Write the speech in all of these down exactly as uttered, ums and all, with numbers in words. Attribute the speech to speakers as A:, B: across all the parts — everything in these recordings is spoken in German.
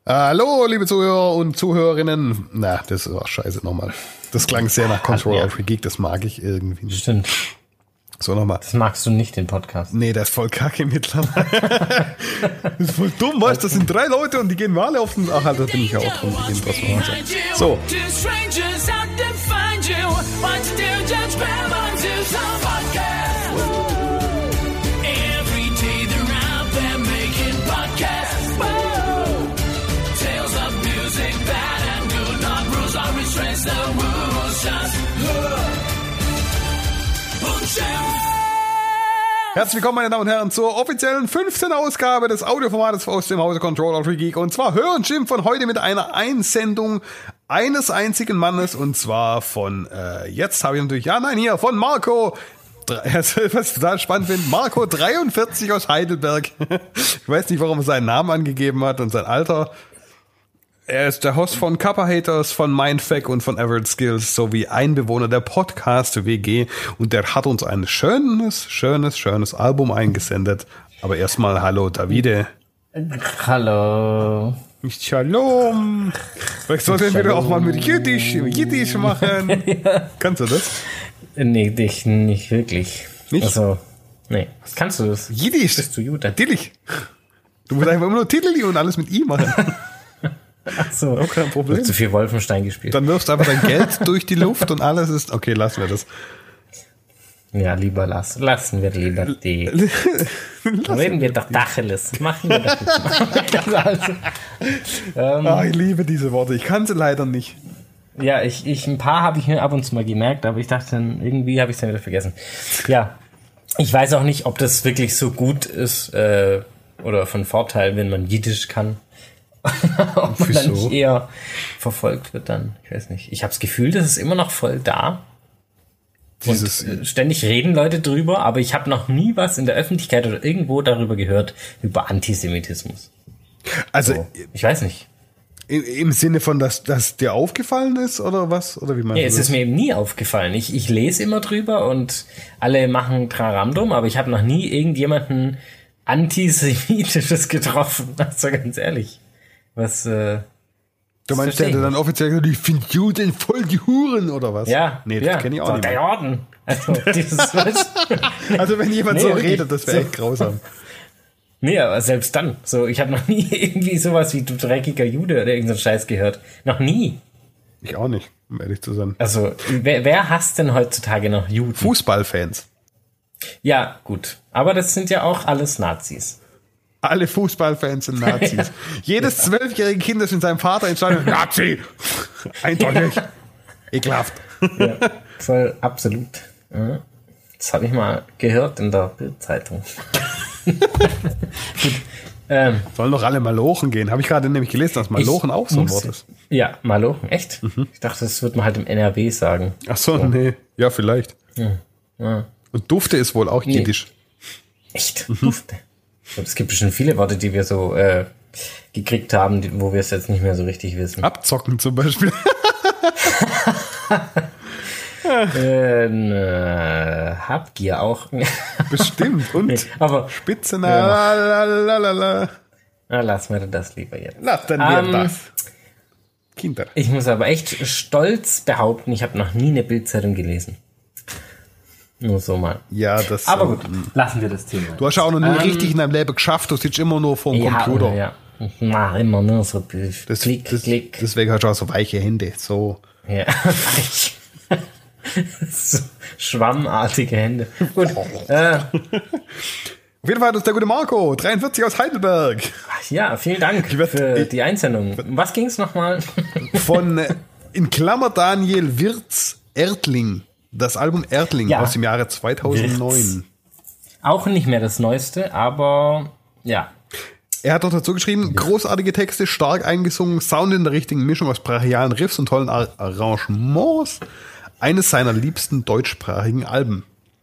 A: Hallo, liebe Zuhörer und Zuhörerinnen. Na, das ist auch scheiße nochmal. Das klang sehr nach Control Alt Geek, das mag ich irgendwie nicht.
B: Stimmt.
A: So, nochmal.
B: Das magst du nicht, den Podcast.
A: Nee, der ist voll kacke mittlerweile. Das ist voll dumm, weißt du, das sind drei Leute und die gehen mal alle auf den... Ach, halt, da bin ich ja auch drin. Die gehen trotzdem mal so. Herzlich willkommen, meine Damen und Herren, zur offiziellen fünften Ausgabe des Audioformates aus dem Hause Control Alt Geek. Und zwar Hör und Schimpf von heute mit einer Einsendung eines einzigen Mannes. Und zwar von, äh, jetzt habe ich natürlich, ja nein, hier, von Marco, was ich total spannend finde, Marco dreiundvierzig aus Heidelberg. Ich weiß nicht, warum er seinen Namen angegeben hat und sein Alter. Er ist der Host von Kappa Haters, von Mindfuck und von Average Skills sowie ein Bewohner der Podcast-W G. Und der hat uns ein schönes, schönes, schönes Album eingesendet. Aber erstmal hallo Davide.
B: Hallo.
A: Shalom. Vielleicht sollten wir auch mal mit Jiddisch, Jiddisch machen. Ja. Kannst du das?
B: Nee, dich nicht wirklich.
A: Nicht?
B: Also, nee. Kannst du das?
A: Jiddisch?
B: Bist du gut?
A: Natürlich. Du musst einfach immer nur Titel und alles mit I machen.
B: Ach so.
A: Auch kein Problem.
B: Du hast zu viel Wolfenstein gespielt.
A: Dann wirfst du einfach dein Geld durch die Luft und alles ist... Okay, lassen wir das.
B: Ja, lieber lassen. Lassen wir lieber die... Reden wir doch Dacheles. Machen wir doch nicht. Also, ähm,
A: ah, ich liebe diese Worte. Ich kann sie leider nicht.
B: Ja, ich, ich ein paar habe ich mir ab und zu mal gemerkt, aber ich dachte dann, irgendwie habe ich es dann wieder vergessen. Ja, ich weiß auch nicht, ob das wirklich so gut ist äh, oder von Vorteil, wenn man Jiddisch kann. Ob man dann nicht eher verfolgt wird dann. Ich weiß nicht. Ich habe das Gefühl, das ist immer noch voll da.
A: Dieses
B: und äh, ständig reden Leute drüber, aber ich habe noch nie was in der Öffentlichkeit oder irgendwo darüber gehört, über Antisemitismus.
A: Also,
B: so. Ich weiß nicht.
A: Im, im Sinne von, dass das dir aufgefallen ist oder was? Oder wie meinst
B: ja,
A: du
B: es
A: das?
B: ist mir eben nie aufgefallen. Ich, ich lese immer drüber und alle machen Traram drum, aber ich habe noch nie irgendjemanden Antisemitisches getroffen. Also ganz ehrlich. Was, äh,
A: du meinst, der hätte dann offiziell gesagt, ich finde Juden voll die Huren oder was?
B: Ja.
A: Nee, das
B: ja,
A: kenne ich auch
B: so
A: nicht
B: der
A: mehr.
B: Jorden. Also, dieses, was?
A: Also wenn jemand
B: Nee,
A: so
B: wirklich.
A: redet, das wäre
B: So.
A: echt grausam.
B: Nee, aber selbst dann. So, ich habe noch nie irgendwie sowas wie du dreckiger Jude oder irgendeinen Scheiß gehört. Noch nie.
A: Ich auch nicht, um ehrlich zu sein.
B: Also, wer, wer hasst denn heutzutage noch Juden?
A: Fußballfans.
B: Ja, gut. Aber das sind ja auch alles Nazis.
A: Alle Fußballfans sind Nazis.
B: Ja.
A: Jedes zwölfjährige Kind, das mit seinem Vater ins Stadion Nazi! Eindeutig.
B: Ja.
A: Ekelhaft.
B: Ja, voll, absolut. Ja. Das habe ich mal gehört in der Bildzeitung. Gut. Ähm,
A: Sollen doch alle Malochen gehen. Habe ich gerade nämlich gelesen, dass Malochen
B: ich
A: auch so ein
B: muss-
A: Wort ist.
B: Ja, Malochen, echt? Mhm. Ich dachte, das würde man halt im N R W sagen.
A: Ach so, nee. Ja, vielleicht.
B: Ja. Ja.
A: Und Dufte ist wohl auch
B: Nee.
A: jiddisch.
B: Echt? Dufte. Ich glaube, es gibt bestimmt viele Worte, die wir so äh, gekriegt haben, die, wo wir es jetzt nicht mehr so richtig wissen.
A: Abzocken zum Beispiel.
B: äh, ne, Habgier auch.
A: Bestimmt. Und
B: Nee, aber
A: Spitze, na, la, la, la, la.
B: na, lassen wir das lieber jetzt.
A: Lassen wir
B: Ähm,
A: das. Kinder.
B: Ich muss aber echt stolz behaupten, ich habe noch nie eine Bildzeitung gelesen. Nur so mal.
A: Ja, das.
B: Aber
A: äh,
B: gut, lassen wir das Thema.
A: Du hast ja auch noch nie
B: Ähm,
A: richtig in deinem Leben geschafft. Du sitzt immer nur vor dem
B: ja,
A: Computer.
B: Ja, na, immer nur so
A: Das,
B: Klick,
A: das,
B: Klick.
A: Deswegen hast du auch so weiche Hände. So.
B: Ja, so schwammartige Hände. Gut. Äh,
A: Auf jeden Fall ist der gute Marco, dreiundvierzig aus Heidelberg.
B: ja, vielen Dank
A: werd-
B: für
A: ich-
B: die Einsendung. Um was ging es nochmal?
A: Von äh, in Klammer Daniel Wirz Erdling. Das Album Erdling
B: Ja.
A: aus dem Jahre zweitausendneun.
B: Auch nicht mehr das Neueste, aber ja.
A: Er hat dort dazu geschrieben, großartige Texte, stark eingesungen, Sound in der richtigen Mischung aus brachialen Riffs und tollen Ar- Arrangements. Eines seiner liebsten deutschsprachigen Alben.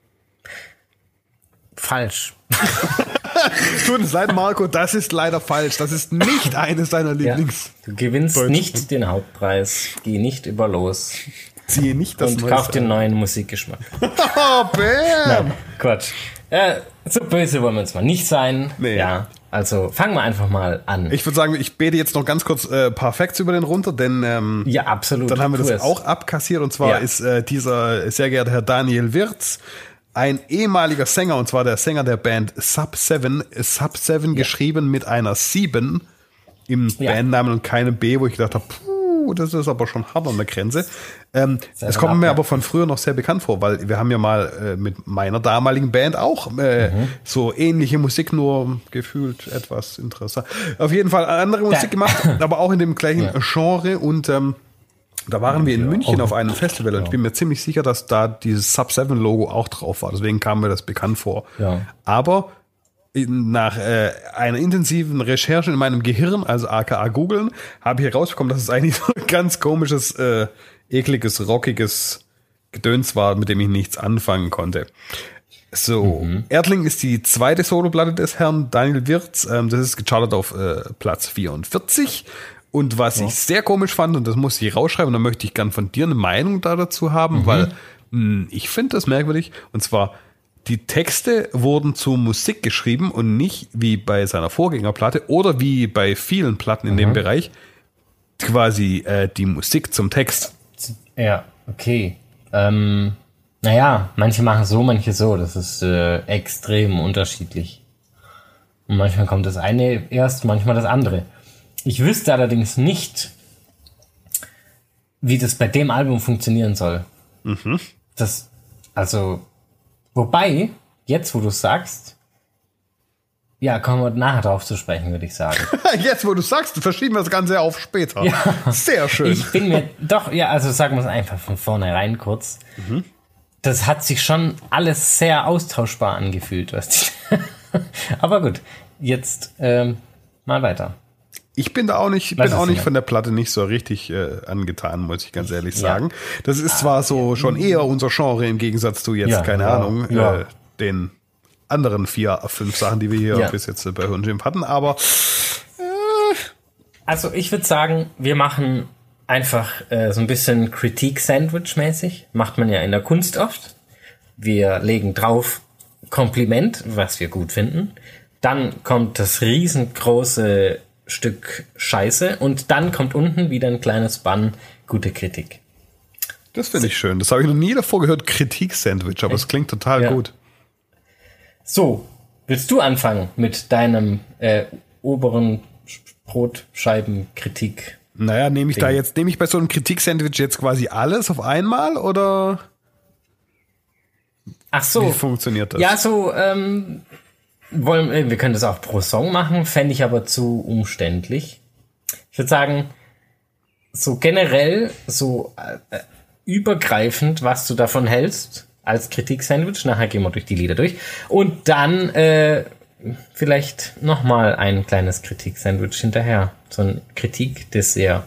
B: Falsch.
A: Tut uns leid, Marco, das ist leider falsch. Das ist nicht eines seiner
B: Ja.
A: Lieblings.
B: Du gewinnst
A: Deutsch.
B: nicht den Hauptpreis. Geh nicht über los.
A: Ziehe nicht das
B: Und
A: Neueste
B: kauf den neuen Musikgeschmack.
A: Oh, bam.
B: Quatsch. Äh, so böse wollen wir uns mal nicht sein.
A: Nee.
B: Ja. also fangen wir einfach mal an.
A: Ich würde sagen, ich bete jetzt noch ganz kurz ein äh, paar Facts über den runter, denn ähm,
B: ja, absolut.
A: Dann haben wir das
B: es.
A: auch abkassiert und zwar ja. ist äh, dieser sehr geehrte Herr Daniel Wirtz ein ehemaliger Sänger und zwar der Sänger der Band Sub sieben, Sub sieben ja. geschrieben mit einer sieben im ja. Bandnamen und keine B, wo ich gedacht habe, puh, das ist aber schon hart an der Grenze. Ähm, das kommt mir aber von früher noch sehr bekannt vor, weil wir haben ja mal äh, mit meiner damaligen Band auch äh, mhm. so ähnliche Musik, nur gefühlt etwas interessant. Auf jeden Fall andere Musik gemacht, aber auch in dem gleichen ja. Genre und ähm, da waren wir in München auf einem Festival und ich bin mir ziemlich sicher, dass da dieses Sub sieben Logo auch drauf war, deswegen kam mir das bekannt vor.
B: Ja.
A: Aber nach äh, einer intensiven Recherche in meinem Gehirn, also aka googeln, habe ich herausbekommen, dass es eigentlich so ein ganz komisches, äh, ekliges, rockiges Gedöns war, mit dem ich nichts anfangen konnte. So, mhm. Erdling ist die zweite Soloplatte des Herrn Daniel Wirtz. Ähm, das ist gechartet auf äh, Platz vierundvierzig. Und was ja. ich sehr komisch fand, und das muss ich rausschreiben, und da möchte ich gern von dir eine Meinung da dazu haben, mhm. weil mh, ich finde das merkwürdig. Und zwar, die Texte wurden zu Musik geschrieben und nicht wie bei seiner Vorgängerplatte oder wie bei vielen Platten in mhm. dem Bereich quasi äh, die Musik zum Text.
B: Ja, okay. Ähm, naja, manche machen so, manche so. Das ist äh, extrem unterschiedlich. Und manchmal kommt das eine erst, manchmal das andere. Ich wüsste allerdings nicht, wie das bei dem Album funktionieren soll.
A: Mhm.
B: Das, also, wobei, jetzt wo du es sagst, ja, kommen wir nachher drauf zu sprechen, würde ich sagen.
A: Jetzt, wo du sagst, verschieben wir das Ganze auf später.
B: Ja.
A: Sehr schön.
B: Ich bin mir, doch, ja, also sagen wir es einfach von vornherein kurz. Mhm. Das hat sich schon alles sehr austauschbar angefühlt. Weißt du? Aber gut, jetzt ähm, mal weiter.
A: Ich bin da auch nicht, bin auch nicht von der Platte nicht so richtig äh, angetan, muss ich ganz ehrlich sagen. Ja. Das ist zwar so schon eher unser Genre im Gegensatz zu jetzt, ja, keine ja, Ahnung, ja. Äh, den anderen vier, fünf Sachen, die wir hier ja. bis jetzt bei Hirn Jim hatten, aber
B: äh. Also ich würde sagen, wir machen einfach äh, so ein bisschen Kritik-Sandwich-mäßig. Macht man ja in der Kunst oft. Wir legen drauf Kompliment, was wir gut finden. Dann kommt das riesengroße Stück Scheiße und dann kommt unten wieder ein kleines Bann, gute Kritik.
A: Das finde ich schön. Das habe ich noch nie davor gehört, Kritik-Sandwich, aber es klingt total ja. gut.
B: So, willst du anfangen mit deinem äh, oberen Brotscheiben-Kritik?
A: Naja, nehme ich Ding. da jetzt, nehme ich bei so einem Kritik-Sandwich jetzt quasi alles auf einmal oder?
B: Ach so.
A: Wie funktioniert das?
B: Ja, so, ähm, wollen, wir können das auch pro Song machen, fände ich aber zu umständlich. Ich würde sagen, so generell, so äh, übergreifend, was du davon hältst, als Kritik-Sandwich. Nachher gehen wir durch die Lieder durch. Und dann äh, vielleicht nochmal ein kleines Kritik-Sandwich hinterher. So ein Kritik-Dessert.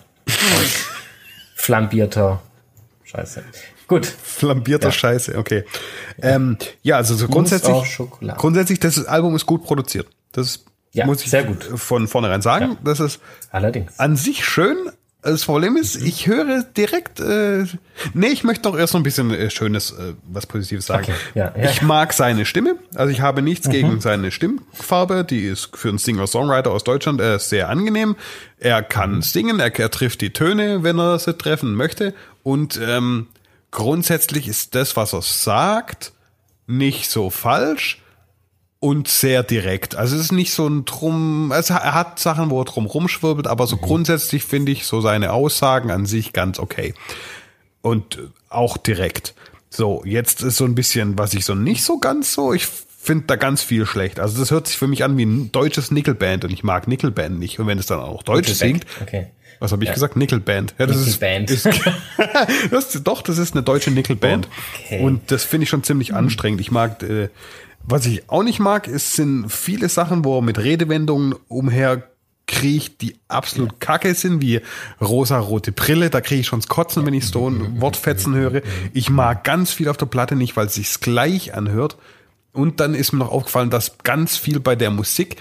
B: Flambierter Scheiße. Gut.
A: Flambierter ja. Scheiße, okay. Ähm, ja, also so grundsätzlich, grundsätzlich, das Album ist gut produziert. Das
B: ja,
A: muss ich
B: sehr gut.
A: von vornherein sagen. Ja. Das ist
B: allerdings
A: an sich schön. Das Problem ist, ich höre direkt, äh, nee, ich möchte doch erst noch ein bisschen äh, Schönes, äh, was Positives sagen.
B: Okay. Ja, ja.
A: Ich mag seine Stimme, also ich habe nichts mhm. gegen seine Stimmfarbe, die ist für einen Singer-Songwriter aus Deutschland äh, sehr angenehm. Er kann mhm. singen, er, er trifft die Töne, wenn er sie treffen möchte und ähm, grundsätzlich ist das, was er sagt, nicht so falsch. Und sehr direkt. Also es ist nicht so ein Drum, also er hat Sachen, wo er drum rumschwirbelt, aber so mhm. grundsätzlich finde ich so seine Aussagen an sich ganz okay. Und auch direkt. So, jetzt ist so ein bisschen, was ich so nicht so ganz so, ich finde da ganz viel schlecht. Also das hört sich für mich an wie ein deutsches Nickelband und ich mag Nickelband nicht. Und wenn es dann auch Deutsch singt,
B: okay.
A: was habe ich ja. gesagt? Nickelband. Ja, das
B: Nickelband.
A: Ist, ist, das, doch, das ist eine deutsche Nickelband.
B: Okay.
A: Und das finde ich schon ziemlich mhm. anstrengend. Ich mag äh, Was ich auch nicht mag, ist, sind viele Sachen, wo er mit Redewendungen umherkriecht, die absolut ja. kacke sind, wie rosa-rote Brille. Da kriege ich schon das Kotzen, wenn ich so ein Wortfetzen höre. Ich mag ganz viel auf der Platte nicht, weil es sich gleich anhört. Und dann ist mir noch aufgefallen, dass ganz viel bei der Musik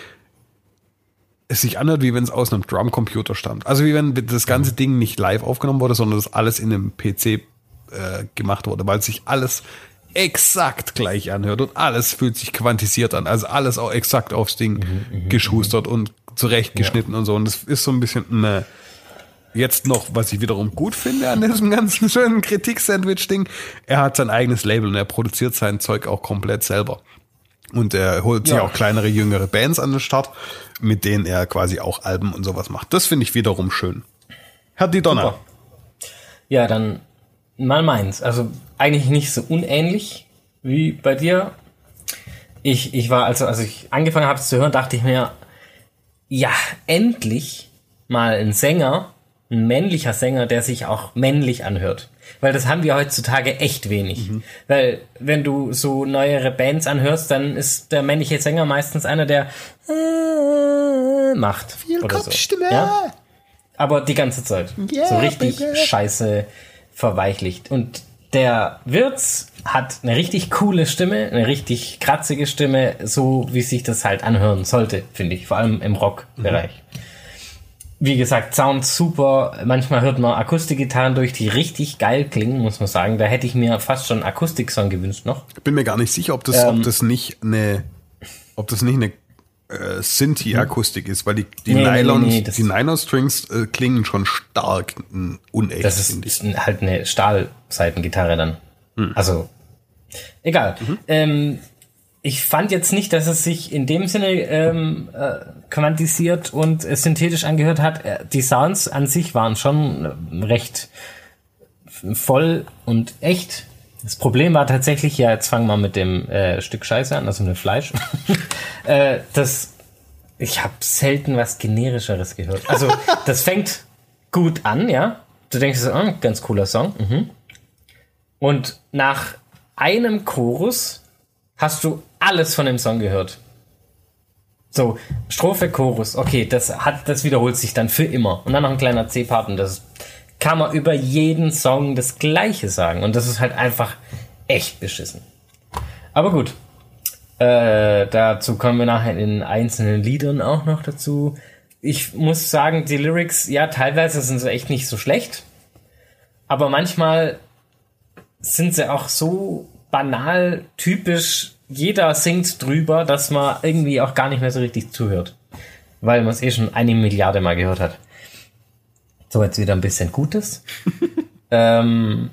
A: es sich anhört, wie wenn es aus einem Drumcomputer stammt. Also wie wenn das ganze Ding nicht live aufgenommen wurde, sondern das alles in einem P C äh, gemacht wurde, weil sich alles exakt gleich anhört und alles fühlt sich quantisiert an. Also alles auch exakt aufs Ding mhm, geschustert und zurechtgeschnitten ja. und so. Und das ist so ein bisschen eine, jetzt noch, was ich wiederum gut finde an diesem ganzen schönen Kritik-Sandwich-Ding, er hat sein eigenes Label und er produziert sein Zeug auch komplett selber. Und er holt sich ja. auch kleinere, jüngere Bands an den Start, mit denen er quasi auch Alben und sowas macht. Das finde ich wiederum schön. Herr Di Donna.
B: Super. Ja, dann mal meins. Also eigentlich nicht so unähnlich wie bei dir. Ich, ich war, also als ich angefangen habe zu hören, dachte ich mir, ja, endlich mal ein Sänger, ein männlicher Sänger, der sich auch männlich anhört. Weil das haben wir heutzutage echt wenig. Mhm. Weil wenn du so neuere Bands anhörst, dann ist der männliche Sänger meistens einer, der äh, macht.
A: Viel
B: oder
A: Kopfstimme.
B: So. Ja? Aber die ganze Zeit. Yeah, so richtig baby. Scheiße verweichlicht. Und der Wirtz hat eine richtig coole Stimme, eine richtig kratzige Stimme, so wie sich das halt anhören sollte, finde ich. Vor allem im Rock-Bereich. Mhm. Wie gesagt, Sound super. Manchmal hört man Akustikgitarren durch, die richtig geil klingen, muss man sagen. Da hätte ich mir fast schon einen Akustik-Song gewünscht noch.
A: Ich bin mir gar nicht sicher, ob das, ähm, ob das nicht eine, ob das nicht eine äh, Synthi-Akustik ist, weil die, die
B: nee,
A: Nylon,
B: nee, nee,
A: die Nylon-Strings äh, klingen schon stark äh, unecht.
B: Das ist ich. halt eine Stahlseitengitarre dann. Hm. Also, egal. Mhm. Ähm, ich fand jetzt nicht, dass es sich in dem Sinne ähm, äh, quantisiert und äh, synthetisch angehört hat. Äh, die Sounds an sich waren schon äh, recht voll und echt. Das Problem war tatsächlich, ja, jetzt fangen wir mit dem äh, Stück Scheiße an, also mit Fleisch. äh, das, ich habe selten was Generischeres gehört. Also das fängt gut an, ja. Du denkst so, oh, ganz cooler Song. Mhm. Und nach einem Chorus hast du alles von dem Song gehört. So, Strophe, Chorus, okay, das hat, das wiederholt sich dann für immer. Und dann noch ein kleiner C-Part und das kann man über jeden Song das Gleiche sagen. Und das ist halt einfach echt beschissen. Aber gut, äh, dazu kommen wir nachher in einzelnen Liedern auch noch dazu. Ich muss sagen, die Lyrics, ja, teilweise sind sie echt nicht so schlecht. Aber manchmal sind sie auch so banal, typisch, jeder singt drüber, dass man irgendwie auch gar nicht mehr so richtig zuhört. Weil man es eh schon eine Milliarde Mal gehört hat. So, jetzt wieder ein bisschen Gutes. ähm,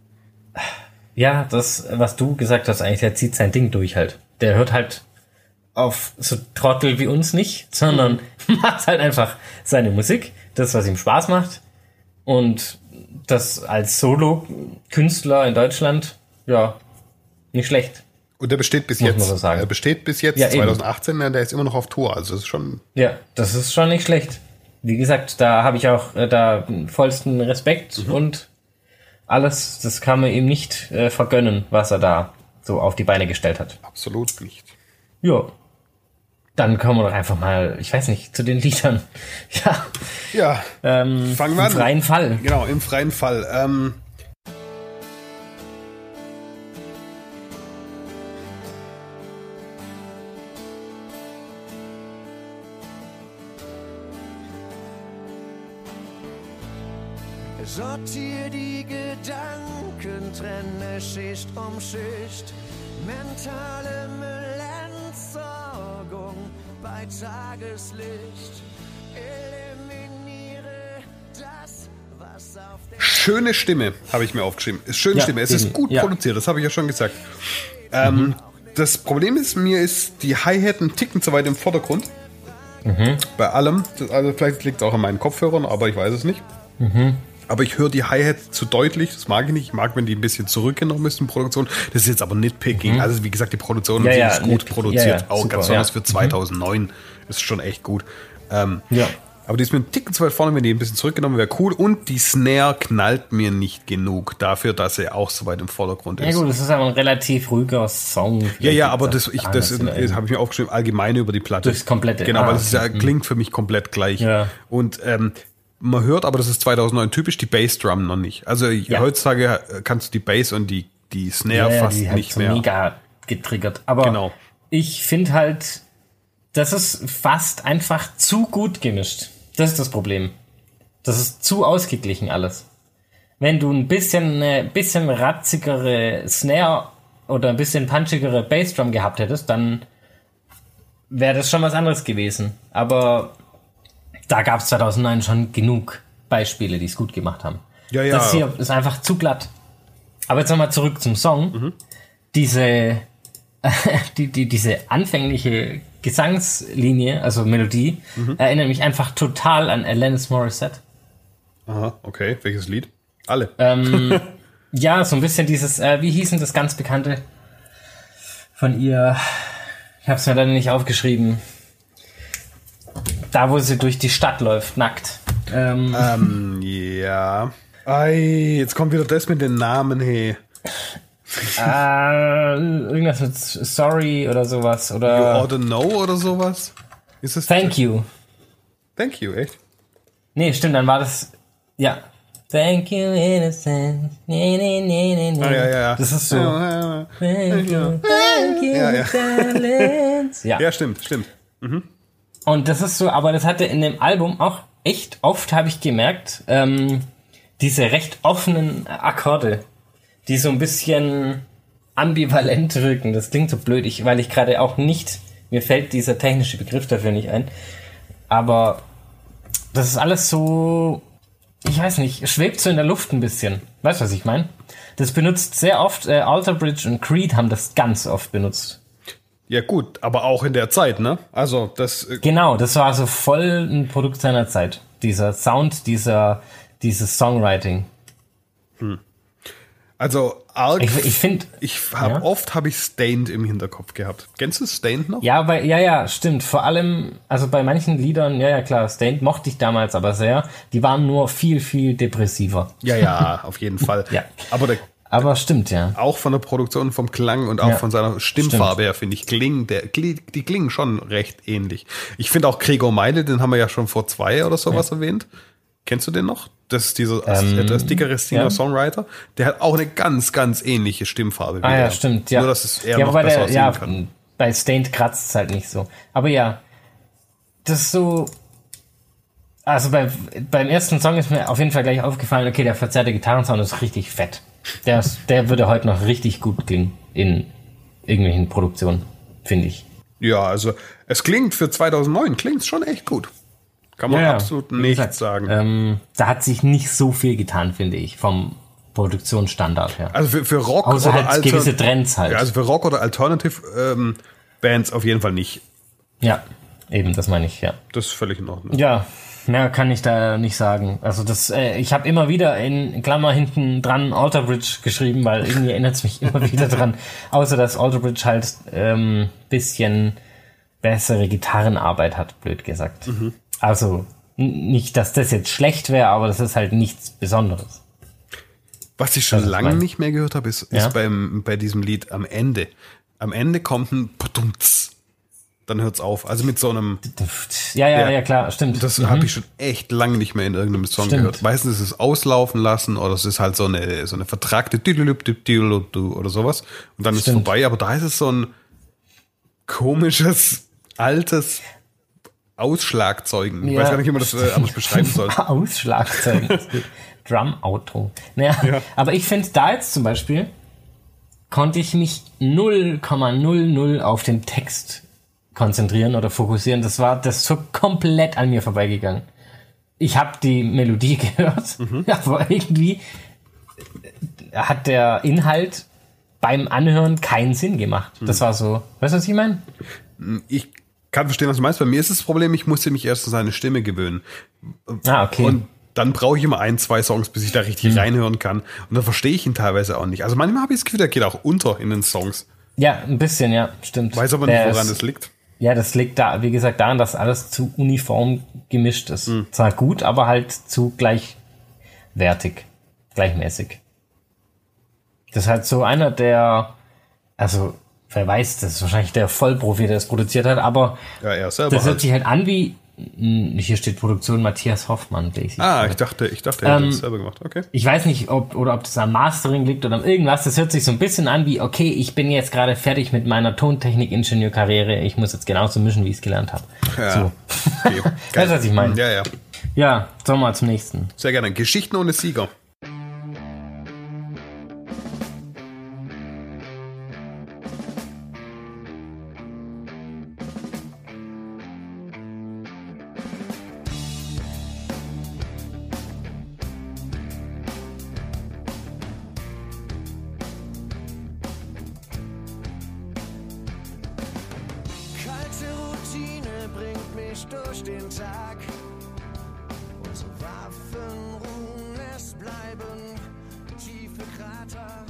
B: ja, das, was du gesagt hast, eigentlich, der zieht sein Ding durch halt. Der hört halt auf so Trottel wie uns nicht, sondern macht halt einfach seine Musik, das, was ihm Spaß macht. Und das als Solo-Künstler in Deutschland, ja, nicht schlecht.
A: Und der besteht bis
B: Muss
A: jetzt.
B: man so sagen.
A: Der besteht bis jetzt,
B: ja,
A: zwanzig achtzehn, eben. Der ist immer noch auf Tour, also das ist schon...
B: Ja, das ist schon nicht schlecht. Wie gesagt, da habe ich auch äh, da vollsten Respekt mhm. und alles, das kann man ihm nicht äh, vergönnen, was er da so auf die Beine gestellt hat.
A: Absolut nicht.
B: Ja. Dann kommen wir doch einfach mal, ich weiß nicht, zu den Liedern. Ja.
A: Ja.
B: Ähm,
A: Fangen wir an.
B: Im freien Fall.
A: Genau, im freien Fall. Ähm,
C: Sortier die Gedanken, trenne Schicht um Schicht. Mentale Müllentsorgung bei Tageslicht. Eliminiere das, was auf der...
A: Schöne Stimme, habe ich mir aufgeschrieben. Ist schöne
B: Ja,
A: Stimme. Es
B: eben.
A: ist gut
B: Ja.
A: produziert, das habe ich ja schon gesagt. Ähm, mhm. Das Problem ist, mir ist die Hi-Hat ein Ticken zu weit im Vordergrund.
B: Mhm.
A: Bei allem. Das, also vielleicht liegt es auch an meinen Kopfhörern, aber ich weiß es nicht.
B: Mhm.
A: Aber ich höre die Hi-Hat zu deutlich, das mag ich nicht. Ich mag, wenn die ein bisschen zurückgenommen ist in Produktion. Das ist jetzt aber Nitpicking. Mhm. Also wie gesagt, die Produktion
B: Ja,
A: ja,
B: ja,
A: ist gut
B: Nitpicking.
A: produziert.
B: Ja, ja,
A: auch
B: super,
A: ganz besonders
B: ja.
A: für zweitausendneun. Mhm. Ist schon echt gut. Ähm,
B: Ja.
A: Aber die ist mir ein Ticken zu weit vorne, wenn die ein bisschen zurückgenommen wäre, cool. Und die Snare knallt mir nicht genug dafür, dass sie auch so weit im Vordergrund ist.
B: Ja gut, das ist aber ein relativ ruhiger Song.
A: Ja, ja, aber das, ich,
B: Ah,
A: das,
B: das
A: das habe ich mir aufgeschrieben, allgemein über die Platte.
B: Durchs komplette.
A: Genau,
B: Ah,
A: weil das ist ja,
B: okay.
A: klingt für mich komplett gleich.
B: Ja.
A: Und ähm, man hört aber, das ist zweitausendneun typisch, die Bassdrum noch nicht. Also
B: Ja.
A: heutzutage kannst du die Bass und die, die Snare
B: Ja, ja,
A: fast
B: die hat
A: nicht
B: so
A: mehr.
B: mega getriggert. Aber
A: Genau.
B: ich finde halt, das ist fast einfach zu gut gemischt. Das ist das Problem. Das ist zu ausgeglichen alles. Wenn du ein bisschen, eine bisschen ratzigere Snare oder ein bisschen punchigere Bassdrum gehabt hättest, dann wäre das schon was anderes gewesen. Aber da gab es zweitausendneun schon genug Beispiele, die es gut gemacht haben.
A: Ja, ja.
B: Das hier ist einfach zu glatt. Aber jetzt nochmal zurück zum Song. Mhm. Diese, die, die, diese anfängliche Gesangslinie, also Melodie, mhm. erinnert mich einfach total an Alanis Morissette.
A: Aha, okay. Welches Lied? Alle.
B: Ähm, ja, so ein bisschen dieses, äh, wie hieß denn das ganz bekannte von ihr? Ich habe es mir leider nicht aufgeschrieben. Da, wo sie durch die Stadt läuft, nackt. Ähm,
A: ähm, ja. Ei, jetzt kommt wieder das mit den Namen, hey.
B: äh, irgendwas mit Sorry oder sowas. Oder
A: You ought to know oder sowas? Ist das
B: Thank you.
A: Thank you, echt?
B: Nee, stimmt, dann war das, ja. Thank you, innocent. Nee, nee, nee, nee, nee.
A: Ah, ja, ja, ja.
B: Das ist so.
A: Ja, ja, ja.
B: Thank you, thank you,
A: ja, ja.
B: silence. Ja.
A: Ja, stimmt, stimmt. Mhm.
B: Und das ist so, aber das hatte in dem Album auch echt oft, habe ich gemerkt, ähm, diese recht offenen Akkorde, die so ein bisschen ambivalent wirken. Das klingt so blöd, ich, weil ich gerade auch nicht, mir fällt dieser technische Begriff dafür nicht ein. Aber das ist alles so, ich weiß nicht, schwebt so in der Luft ein bisschen. Weißt du, was ich meine? Das benutzt sehr oft, äh, Alter Bridge und Creed haben das ganz oft benutzt.
A: Ja gut, aber auch in der Zeit, ne? Also das... Äh
B: genau, das war so voll ein Produkt seiner Zeit. Dieser Sound, dieser, dieses Songwriting.
A: Hm. Also arg,
B: ich, ich finde,
A: ich habe
B: ja?
A: oft habe ich Stained im Hinterkopf gehabt. Kennst du Stained noch?
B: Ja, bei, ja, ja, stimmt. Vor allem, also bei manchen Liedern, ja, ja, klar, Stained mochte ich damals aber sehr. Die waren nur viel, viel depressiver.
A: Ja, ja, auf jeden Fall.
B: Ja.
A: Aber der,
B: aber stimmt, ja.
A: Auch von der Produktion, vom Klang und auch
B: ja.
A: von seiner Stimmfarbe her, finde ich, klingen, der, die klingen schon recht ähnlich. Ich finde auch Gregor Meile, den haben wir ja schon vor zwei oder sowas ja. erwähnt. Kennst du den noch? Das ist dieser ähm, etwas dickere Singer-Songwriter. Der hat auch eine ganz, ganz ähnliche Stimmfarbe.
B: Ah ja,
A: er.
B: stimmt, ja.
A: Nur, dass es eher
B: ja,
A: noch besser
B: der,
A: aussehen
B: ja,
A: kann.
B: Bei Stained kratzt es halt nicht so. Aber ja, das ist so... Also bei, beim ersten Song ist mir auf jeden Fall gleich aufgefallen, okay, der verzerrte Gitarrensound ist richtig fett. Der, ist, der würde heute noch richtig gut klingen in irgendwelchen Produktionen, finde ich.
A: Ja, also es klingt für zweitausendneun, klingt schon echt gut. Kann man ja, absolut nichts gesagt, sagen.
B: Ähm, da hat sich nicht so viel getan, finde ich, vom Produktionsstandard her.
A: Also für, für Rock
B: Außer
A: oder
B: halt gewisse Trends halt.
A: Ja, also für Rock oder Alternative ähm, Bands auf jeden Fall nicht.
B: Ja, eben, das meine ich, ja.
A: Das ist völlig in Ordnung.
B: Ja, mehr kann ich da nicht sagen. Also das, äh, ich habe immer wieder in Klammer hinten dran Alter Bridge geschrieben, weil irgendwie erinnert es mich immer wieder dran. Außer dass Alter Bridge halt ähm, bisschen bessere Gitarrenarbeit hat, blöd gesagt. Mhm. Also n- nicht, dass das jetzt schlecht wäre, aber das ist halt nichts Besonderes.
A: Was ich schon lange nicht mehr gehört habe, ist,
B: ja?
A: ist beim, bei diesem Lied am Ende. Am Ende kommt ein Padumts. Dann hört's auf. Also mit so einem...
B: Ja, ja, ja, ja klar, stimmt.
A: Das
B: mhm.
A: habe ich schon echt lange nicht mehr in irgendeinem Song
B: stimmt.
A: gehört. Meistens ist es auslaufen lassen oder es ist halt so eine, so eine vertragte oder sowas. Und dann stimmt. ist vorbei. Aber da ist es so ein komisches, altes Ausschlagzeugen. Ich ja. weiß gar nicht, wie man das äh, anders beschreiben soll.
B: Ausschlagzeugen. Drum-Auto. Naja, ja. Aber ich finde da jetzt zum Beispiel, konnte ich mich null Komma null null auf den Text konzentrieren oder fokussieren. Das war das so komplett an mir vorbeigegangen. Ich habe die Melodie gehört, mhm. aber irgendwie hat der Inhalt beim Anhören keinen Sinn gemacht. Mhm. Das war so, weißt du, was ich meine?
A: Ich kann verstehen, was du meinst. Bei mir ist das Problem, ich musste mich erst an seine Stimme gewöhnen.
B: Ah, okay.
A: Und dann brauche ich immer ein, zwei Songs, bis ich da richtig mhm. reinhören kann. Und dann verstehe ich ihn teilweise auch nicht. Also manchmal habe ich das Gefühl, der geht auch unter in den Songs.
B: Ja, ein bisschen, ja, stimmt.
A: Weiß aber nicht, woran das liegt.
B: Ja, das liegt da, wie gesagt, daran, dass alles zu uniform gemischt ist. Mhm. Zwar gut, aber halt zu gleichwertig, gleichmäßig. Das ist halt so einer, der, also, wer weiß, das ist wahrscheinlich der Vollprofi, der das produziert hat, aber
A: ja, er selber
B: das hört
A: halt.
B: sich halt an wie, hier steht Produktion Matthias Hoffmann. Ich
A: ah, ich dachte, ich dachte, er
B: ähm,
A: hätte das selber gemacht. Okay.
B: Ich weiß nicht, ob oder ob das am Mastering liegt oder am irgendwas. Das hört sich so ein bisschen an wie, okay, ich bin jetzt gerade fertig mit meiner Tontechnik-Ingenieurkarriere. Ich muss jetzt genauso mischen, wie ich es gelernt habe.
A: Ja.
B: So.
A: Okay.
B: Weißt du, was ich meine?
A: Ja, ja.
B: Ja, sollen wir mal zum nächsten.
A: Sehr gerne. Geschichten ohne Sieger.
C: durch den Tag. Unsere Waffen ruhen, es bleiben tiefe Krater.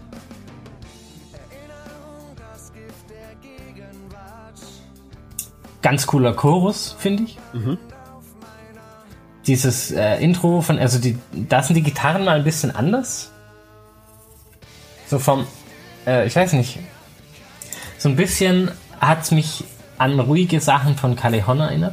C: Erinnerung, das Gift der Gegenwart.
B: Ganz cooler Chorus, finde ich. Mhm. Dieses äh, Intro von, also die, da sind die Gitarren mal ein bisschen anders. So vom, äh, ich weiß nicht, so ein bisschen hat es mich an ruhige Sachen von Callejon erinnert.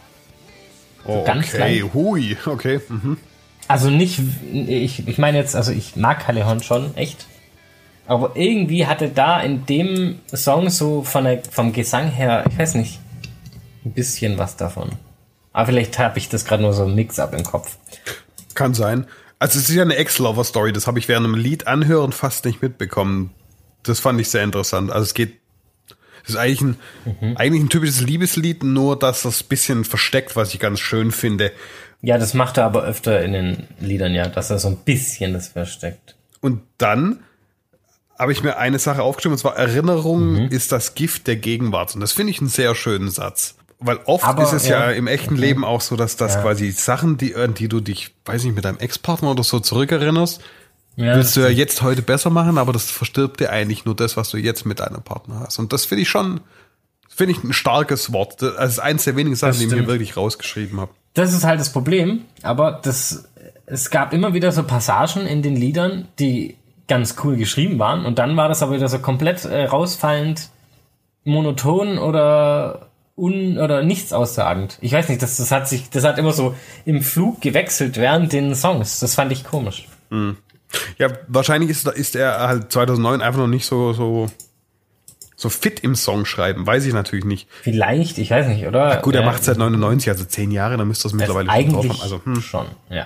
A: Oh, so okay, leicht. Hui, okay. Mhm.
B: Also nicht, ich, ich meine jetzt, also ich mag Callejon schon, echt. Aber irgendwie hatte da in dem Song so von der, vom Gesang her, ich weiß nicht, ein bisschen was davon. Aber vielleicht habe ich das gerade nur so ein Mix-up im Kopf.
A: Kann sein. Also es ist ja eine Ex-Lover-Story, das habe ich während einem Lied anhören fast nicht mitbekommen. Das fand ich sehr interessant. Also es geht, das ist eigentlich ein, mhm. eigentlich ein typisches Liebeslied, nur dass das ein bisschen versteckt, was ich ganz schön finde.
B: Ja, das macht er aber öfter in den Liedern, ja, dass er so ein bisschen das versteckt.
A: Und dann habe ich mir eine Sache aufgeschrieben, und zwar Erinnerung mhm. ist das Gift der Gegenwart. Und das finde ich einen sehr schönen Satz. Weil oft aber, ist es ja, ja im echten okay. Leben auch so, dass das ja. quasi Sachen, die, an die du dich, weiß nicht, mit deinem Ex-Partner oder so zurückerinnerst, ja, willst du ja jetzt heute besser machen, aber das verstirbt dir eigentlich nur das, was du jetzt mit deinem Partner hast. Und das finde ich schon, finde ich ein starkes Wort. Das ist eins der wenigen Sachen, die ich mir wirklich rausgeschrieben habe.
B: Das ist halt das Problem, aber das, es gab immer wieder so Passagen in den Liedern, die ganz cool geschrieben waren, und dann war das aber wieder so komplett äh, rausfallend, monoton oder un oder nichts aussagend. Ich weiß nicht, das, das hat sich, das hat immer so im Flug gewechselt während den Songs. Das fand ich komisch.
A: Mhm. Ja, wahrscheinlich ist, ist er halt zweitausendneun einfach noch nicht so, so, so fit im Songschreiben. Weiß ich natürlich nicht.
B: Vielleicht, ich weiß nicht, oder?
A: Ach gut, er äh, macht seit neunundneunzig, also zehn Jahre, dann müsste das mittlerweile
B: schon drauf
A: haben. Also, hm.
B: schon, ja.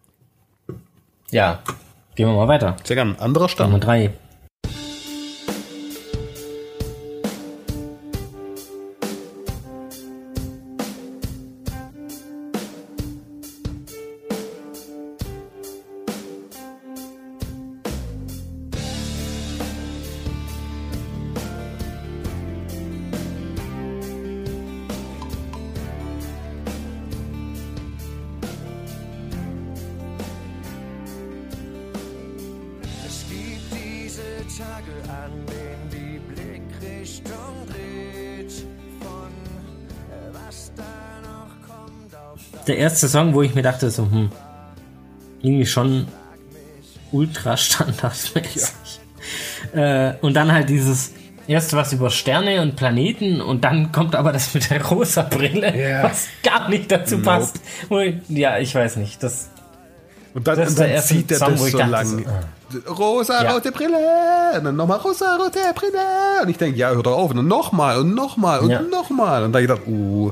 B: Ja, gehen wir mal weiter.
A: Sehr gern. Anderer Stand.
B: Nummer drei. Der erste Song, wo ich mir dachte, so, hm, irgendwie schon ultra standardmäßig. Ja. Äh, und dann halt dieses erste was über Sterne und Planeten, und dann kommt aber das mit der rosa Brille, yeah. was gar nicht dazu nope. passt. Ja, ich weiß nicht. Das,
A: und dann, das und dann zieht er Song, das so lang. So, ah. Rosa, ja. rote Brille, und dann nochmal rosa, rote Brille. Und ich denke, ja, hör doch auf. Und dann nochmal und nochmal und ja. nochmal. Und da ich dachte, uh.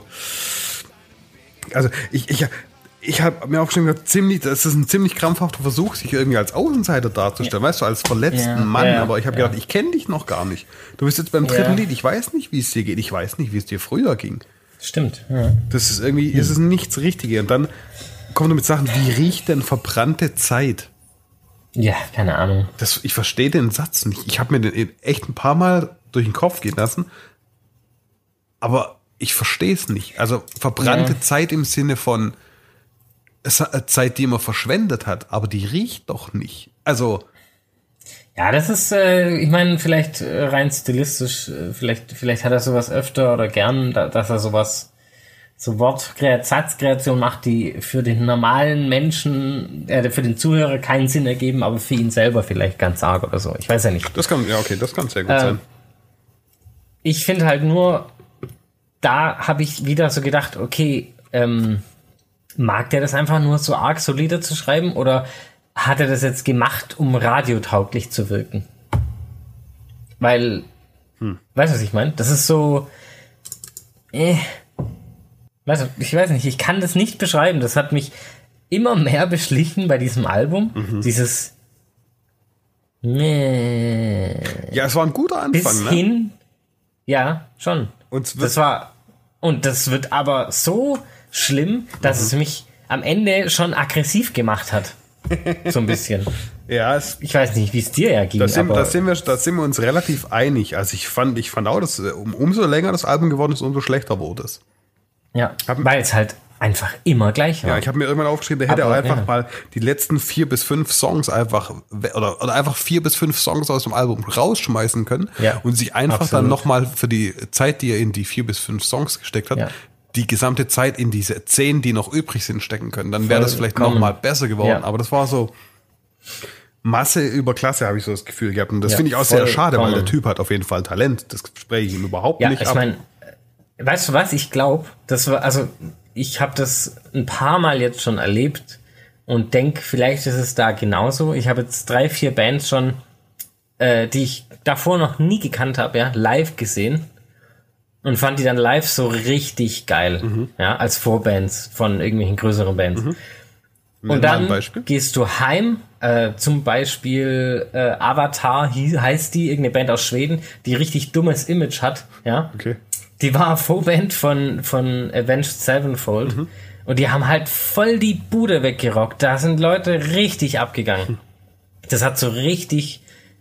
A: Also ich, ich, ich habe mir aufgeschrieben, ziemlich, das ist ein ziemlich krampfhafter Versuch, sich irgendwie als Außenseiter darzustellen, ja. weißt du, als verletzten ja. Mann. Ja. Aber ich habe ja. gedacht, ich kenne dich noch gar nicht. Du bist jetzt beim dritten ja. Lied, ich weiß nicht, wie es dir geht. Ich weiß nicht, wie es dir früher ging.
B: Stimmt. Ja.
A: Das ist irgendwie, hm. ist es nichts Richtiges. Und dann kommt er mit Sachen, wie riecht denn verbrannte Zeit?
B: Ja, keine Ahnung.
A: Das, ich verstehe den Satz nicht. Ich habe mir den echt ein paar Mal durch den Kopf gehen lassen. Aber ich verstehe es nicht. Also verbrannte ja. Zeit im Sinne von Zeit, die man verschwendet hat, aber die riecht doch nicht. Also
B: ja, das ist, äh, ich meine, vielleicht äh, rein stilistisch, äh, vielleicht, vielleicht hat er sowas öfter oder gern, da, dass er sowas, so Wortkreation, Satzkreation macht, die für den normalen Menschen, äh, für den Zuhörer keinen Sinn ergeben, aber für ihn selber vielleicht ganz arg oder so. Ich weiß ja nicht.
A: Das kann, ja, okay, das kann sehr gut äh, sein.
B: Ich finde halt nur, da habe ich wieder so gedacht, okay, ähm, mag der das einfach nur so arg solider zu schreiben, oder hat er das jetzt gemacht, um radiotauglich zu wirken? Weil, hm. weißt du, was ich meine? Das ist so, äh, weißt du, ich weiß nicht, ich kann das nicht beschreiben. Das hat mich immer mehr beschlichen bei diesem Album. Mhm. Dieses, nee.
A: Ja, es war ein guter Anfang,
B: bis
A: ne?
B: hin, ja, schon.
A: Und
B: das war, und das wird aber so schlimm, dass mhm. es mich am Ende schon aggressiv gemacht hat. So ein bisschen.
A: Ja, es,
B: ich weiß nicht, wie es dir ja ging.
A: Da sind,
B: aber
A: sind, wir, da sind wir uns relativ einig. Also ich fand, ich fand auch, dass um, umso länger das Album geworden ist, umso schlechter wurde es.
B: Ja,
A: Hab-
B: weil es halt einfach immer gleich war.
A: Ja, ich habe mir irgendwann aufgeschrieben, der hätte
B: Aber,
A: auch einfach
B: ja.
A: mal die letzten vier bis fünf Songs einfach we- oder, oder einfach vier bis fünf Songs aus dem Album rausschmeißen können
B: Ja,
A: und sich einfach
B: absolut.
A: dann nochmal für die Zeit, die er in die vier bis fünf Songs gesteckt hat,
B: Ja.
A: die gesamte Zeit in diese zehn, die noch übrig sind, stecken können. Dann wäre das vielleicht
B: Vollkommen.
A: nochmal besser geworden.
B: Ja.
A: Aber das war so Masse über Klasse, habe ich so das Gefühl gehabt. Und das
B: Ja,
A: finde ich auch sehr
B: vollkommen.
A: schade, weil der Typ hat auf jeden Fall Talent. Das spreche ich ihm überhaupt
B: Ja,
A: nicht
B: ich
A: ab.
B: meine, weißt du was, ich glaube, das war, also ich habe das ein paar Mal jetzt schon erlebt und denke, vielleicht ist es da genauso. Ich habe jetzt drei, vier Bands schon, äh, die ich davor noch nie gekannt habe, ja, live gesehen und fand die dann live so richtig geil,
A: Mhm.
B: ja, als Vorbands von irgendwelchen größeren Bands.
A: Nenn
B: Und
A: mal ein
B: dann
A: Beispiel.
B: gehst du heim, äh, zum Beispiel äh, Avatar hie- heißt die, irgendeine Band aus Schweden, die richtig dummes Image hat, ja.
A: Okay.
B: Die war Vorband von, von Avenged Sevenfold und die haben halt voll die Bude weggerockt. Da sind Leute richtig abgegangen. Das hat so richtig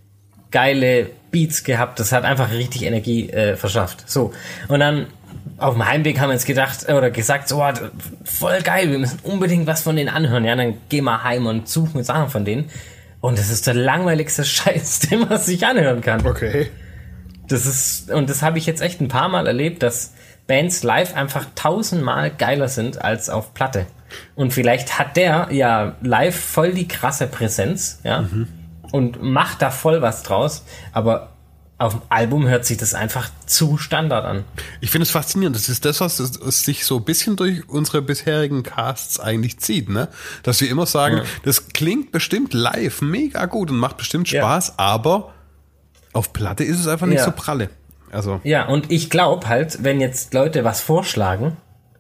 B: geile Beats gehabt. Das hat einfach richtig Energie äh, verschafft. So. Und dann auf dem Heimweg haben wir uns gedacht, äh, oder gesagt, so, oh, voll geil, wir müssen unbedingt was von denen anhören. Ja, dann gehen wir heim und suchen Sachen von denen. Und das ist der langweiligste Scheiß, den man sich anhören kann.
A: Okay.
B: Das ist, und das habe ich jetzt echt ein paar Mal erlebt, dass Bands live einfach tausendmal geiler sind als auf Platte. Und vielleicht hat der ja live voll die krasse Präsenz, ja, und macht da voll was draus, aber auf dem Album hört sich das einfach zu Standard an.
A: Ich finde es faszinierend. Das ist das, was es, es sich so ein bisschen durch unsere bisherigen Casts eigentlich zieht, ne? Dass wir immer sagen,
B: Ja.
A: das klingt bestimmt live mega gut und macht bestimmt
B: Ja.
A: Spaß, aber auf Platte ist es einfach nicht
B: Ja.
A: so pralle. Also,
B: Ja, und ich glaube halt, wenn jetzt Leute was vorschlagen,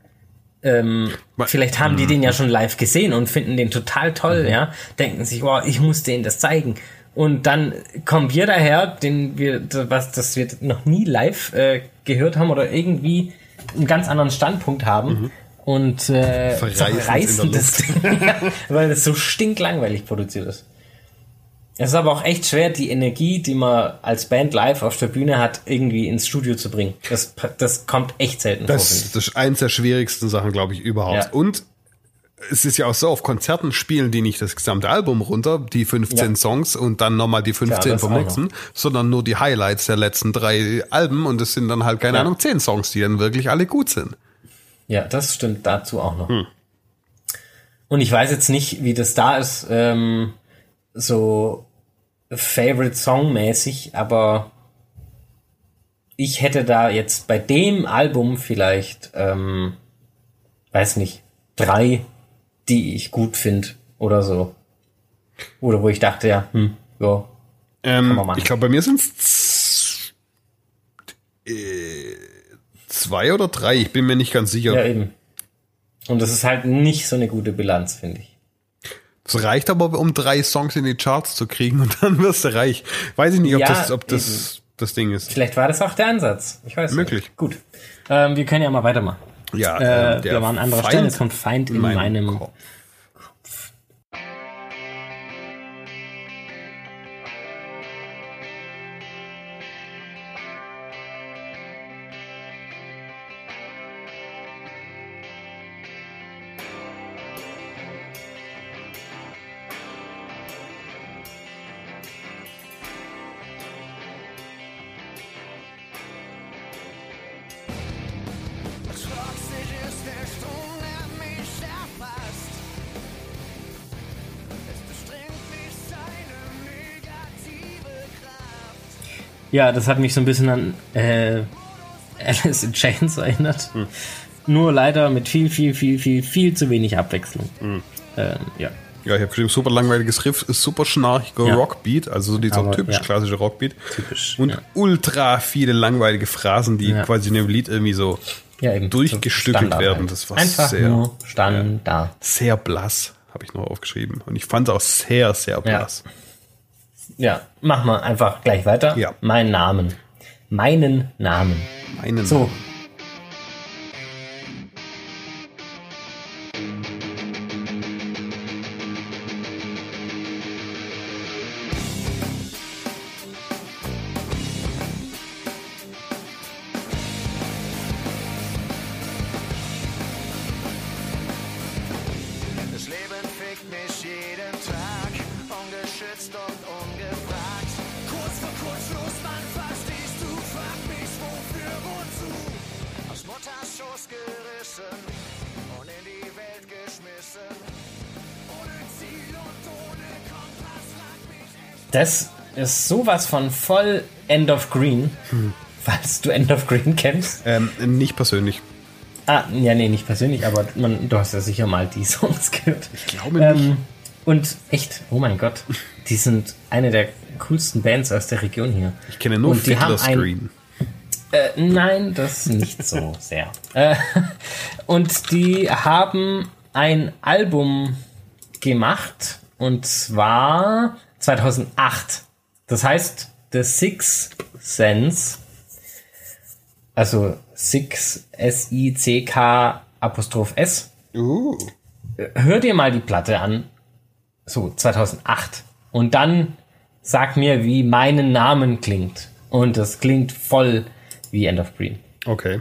B: ähm,
A: Ma-
B: vielleicht haben die den ja schon live gesehen und finden den total toll, ja, denken sich, oh, ich muss denen das zeigen. Und dann kommen wir daher, den wir, was, das wir noch nie live äh, gehört haben oder irgendwie einen ganz anderen Standpunkt haben und äh,
A: Verreißen's in
B: zerreißen
A: der
B: das Ding, ja, weil das so stinklangweilig produziert ist. Es ist aber auch echt schwer, die Energie, die man als Band live auf der Bühne hat, irgendwie ins Studio zu bringen. Das, das kommt echt selten vor, finde
A: das,
B: ich.
A: das ist eins der schwierigsten Sachen, glaube ich, überhaupt.
B: Ja.
A: Und es ist ja auch so, auf Konzerten spielen die nicht das gesamte Album runter, die fünfzehn
B: Ja.
A: Songs und dann nochmal die fünfzehn
B: das
A: vom
B: auch
A: nächsten, sondern nur die Highlights der letzten drei Alben und es sind dann halt, keine
B: Ja.
A: Ahnung, zehn Songs, die dann wirklich alle gut sind.
B: Ja, das stimmt dazu auch noch. Und ich weiß jetzt nicht, wie das da ist, ähm, so Favorite Song mäßig, aber ich hätte da jetzt bei dem Album vielleicht, ähm, weiß nicht, drei, die ich gut finde oder so. Oder wo ich dachte, ja, hm, ja,
A: Ähm,
B: man machen.
A: ich glaube, bei mir sind es äh, zwei oder drei, ich bin mir nicht ganz sicher.
B: ja eben. Und das ist halt nicht so eine gute Bilanz, finde ich.
A: Es reicht aber, um drei Songs in die Charts zu kriegen und dann wirst du reich. Weiß ich nicht, ob
B: Ja,
A: das, ob das das Ding ist.
B: Vielleicht war das auch der Ansatz. Ich weiß
A: Möglich.
B: nicht. Gut. Ähm, wir können ja mal weitermachen.
A: Ja,
B: Äh,
A: ähm,
B: wir waren an anderer
A: Feind
B: Stelle. Jetzt kommt Feind in meinem.
A: Kopf.
C: Toxisch ist der Strom, der mich erfasst. Es durchdringt mich seine negative Kraft.
B: Ja, das hat mich so ein bisschen an äh, Alice in Chains erinnert.
A: Hm.
B: Nur leider mit viel, viel, viel, viel, viel zu wenig Abwechslung.
A: Hm.
B: Ähm, ja.
A: Ja, ich habe geschrieben, super langweiliges Riff, ist super schnarchiger
B: Ja.
A: Rockbeat, also so dieser
B: Aber,
A: typisch
B: ja.
A: klassische Rockbeat.
B: Typisch,
A: Und
B: ja.
A: ultra viele langweilige Phrasen, die
B: Ja.
A: quasi in dem Lied irgendwie so
B: Ja, eben.
A: durchgestückelt
B: Standard
A: werden.
B: halt.
A: Das war
B: Einfach
A: sehr,
B: nur Standard.
A: sehr blass, habe ich noch aufgeschrieben. Und ich fand es auch sehr, sehr blass.
B: Ja, machen wir einfach gleich weiter.
A: Ja.
B: Mein Namen. Meinen Namen.
A: Meinen
B: So.
C: ungeschützt und ungefragt. Kurz vor Kurzschluss, man verstehst du, frag mich wofür, wozu. Aus Mutters Schoß gerissen und in die Welt geschmissen. Ohne Ziel und ohne Kompass lag mich echt.
B: Das ist sowas von voll End of Green, hm. falls du End of Green kennst.
A: Ähm, nicht persönlich.
B: Ah, ja, nee, nicht persönlich, aber man, du hast ja sicher mal die Songs gehört.
A: Ich glaube nicht.
B: Ähm, und echt, oh mein Gott, die sind eine der coolsten Bands aus der Region hier.
A: Ich kenne nur
B: und die haben
A: Fiddler's
B: ein,
A: Green.
B: Äh, nein, das nicht so sehr. Äh, und die haben ein Album gemacht, und zwar zweitausendacht. Das heißt, The Sixth Sense, also Six, S I C K Apostroph S.
A: Uh.
B: Hör dir mal die Platte an, so zweitausendacht, und dann sag mir, wie meinen Namen klingt. Und das klingt voll wie End of Green.
A: Okay.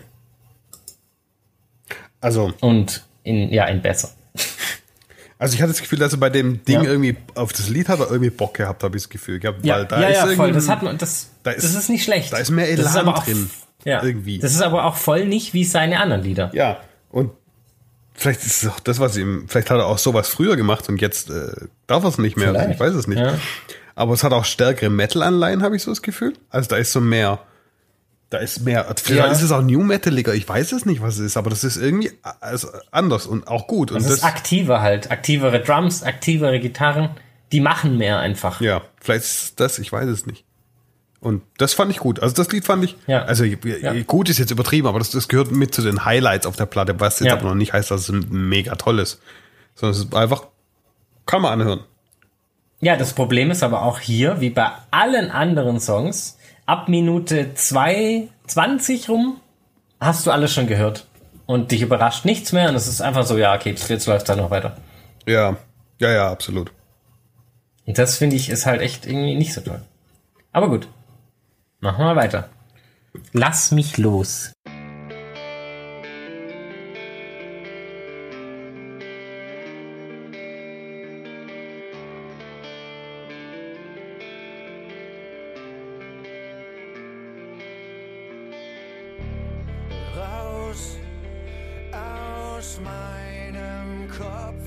A: Also.
B: Und in, ja, in besser.
A: Also ich hatte das Gefühl, dass er bei dem Ding
B: Ja.
A: irgendwie auf das Lied hat er irgendwie Bock gehabt, habe ich das Gefühl gehabt.
B: Ja,
A: Weil da
B: ja,
A: ist
B: ja,
A: irgendwie-
B: voll. Das hat man, das,
A: da ist-
B: das ist nicht schlecht.
A: da ist mehr
B: Das
A: Elan
B: aber auch,
A: drin.
B: Ja,
A: Irgendwie.
B: Das ist aber auch voll nicht wie seine anderen Lieder.
A: Ja, und vielleicht ist es auch das, was ihm, vielleicht hat er auch sowas früher gemacht und jetzt äh, darf er es nicht mehr.
B: Vielleicht.
A: Ich weiß es nicht.
B: Ja.
A: Aber es hat auch stärkere Metal-Anleihen, habe ich so das Gefühl. Also da ist so mehr, da ist mehr, vielleicht
B: Ja.
A: ist es auch New Metaliger, ich weiß es nicht, was es ist, aber das ist irgendwie also anders und auch gut. Und
B: Das ist aktiver halt. Aktivere Drums, aktivere Gitarren. Die machen mehr einfach.
A: ja, vielleicht ist das, ich weiß es nicht. Und das fand ich gut. Also das Lied fand ich,
B: Ja.
A: also
B: Ja.
A: gut ist jetzt übertrieben, aber das, das gehört mit zu den Highlights auf der Platte, was jetzt
B: Ja.
A: aber noch nicht heißt, dass es mega toll ist. Sondern es ist einfach, kann man anhören.
B: Ja, das Problem ist aber auch hier, wie bei allen anderen Songs, ab Minute zwei zwanzig rum hast du alles schon gehört. Und dich überrascht nichts mehr. Und es ist einfach so, ja, okay, jetzt, jetzt läuft es halt noch weiter.
A: Ja, ja, ja, absolut.
B: Und das finde ich ist halt echt irgendwie nicht so toll. Aber gut. Machen wir weiter. Lass mich los.
C: Raus aus meinem Kopf.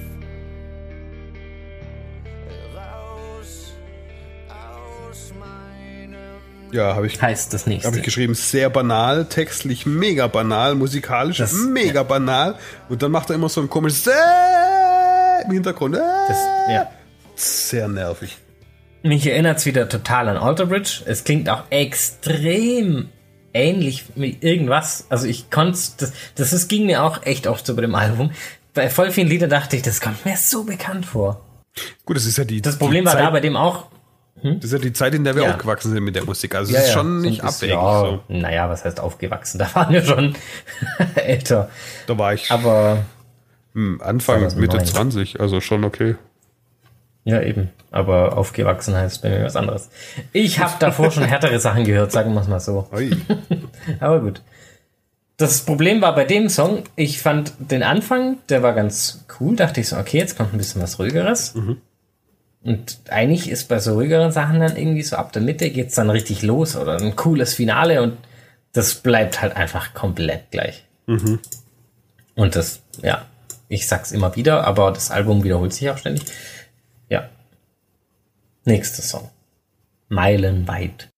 C: Raus aus meinem.
A: Ja, habe ich,
B: Heißt das nächste.
A: habe ich geschrieben, sehr banal, textlich mega banal, musikalisch
B: Das-
A: mega banal. Und dann macht er immer so ein komisches äh, im Hintergrund. Äh,
B: Das, ja.
A: Sehr nervig.
B: Mich erinnert es wieder total an Alter Bridge. Es klingt auch extrem ähnlich wie irgendwas. Also ich konnte das, das ist, ging mir auch echt oft so bei dem Album. Bei voll vielen Liedern dachte ich, das kommt mir so bekannt vor.
A: Gut, das ist ja die
B: Das Problem
A: die
B: war
A: Zeit,
B: da bei dem auch.
A: das ist ja die Zeit, in der wir
B: Ja.
A: aufgewachsen sind mit der Musik. Also es ist schon
B: so ein
A: nicht
B: bisschen,
A: abwegig.
B: Ja,
A: So.
B: Naja, was heißt aufgewachsen? Da waren wir schon älter.
A: Da war ich
B: Aber
A: hm, Anfang,
B: zweitausendneun.
A: Mitte zwanzig, also schon okay.
B: ja, eben. Aber aufgewachsen heißt bei mir was anderes. Ich habe davor schon härtere Sachen gehört, sagen wir es mal so.
A: Ui.
B: Aber gut. Das Problem war bei dem Song, ich fand den Anfang, der war ganz cool. Dachte ich so, okay, jetzt kommt ein bisschen was Ruhigeres.
A: Mhm.
B: Und eigentlich ist bei so ruhigeren Sachen dann irgendwie so ab der Mitte geht's dann richtig los oder ein cooles Finale und das bleibt halt einfach komplett gleich.
A: Mhm.
B: Und das, ja, ich sag's immer wieder, aber das Album wiederholt sich auch ständig. Ja. Nächster Song. Meilenweit.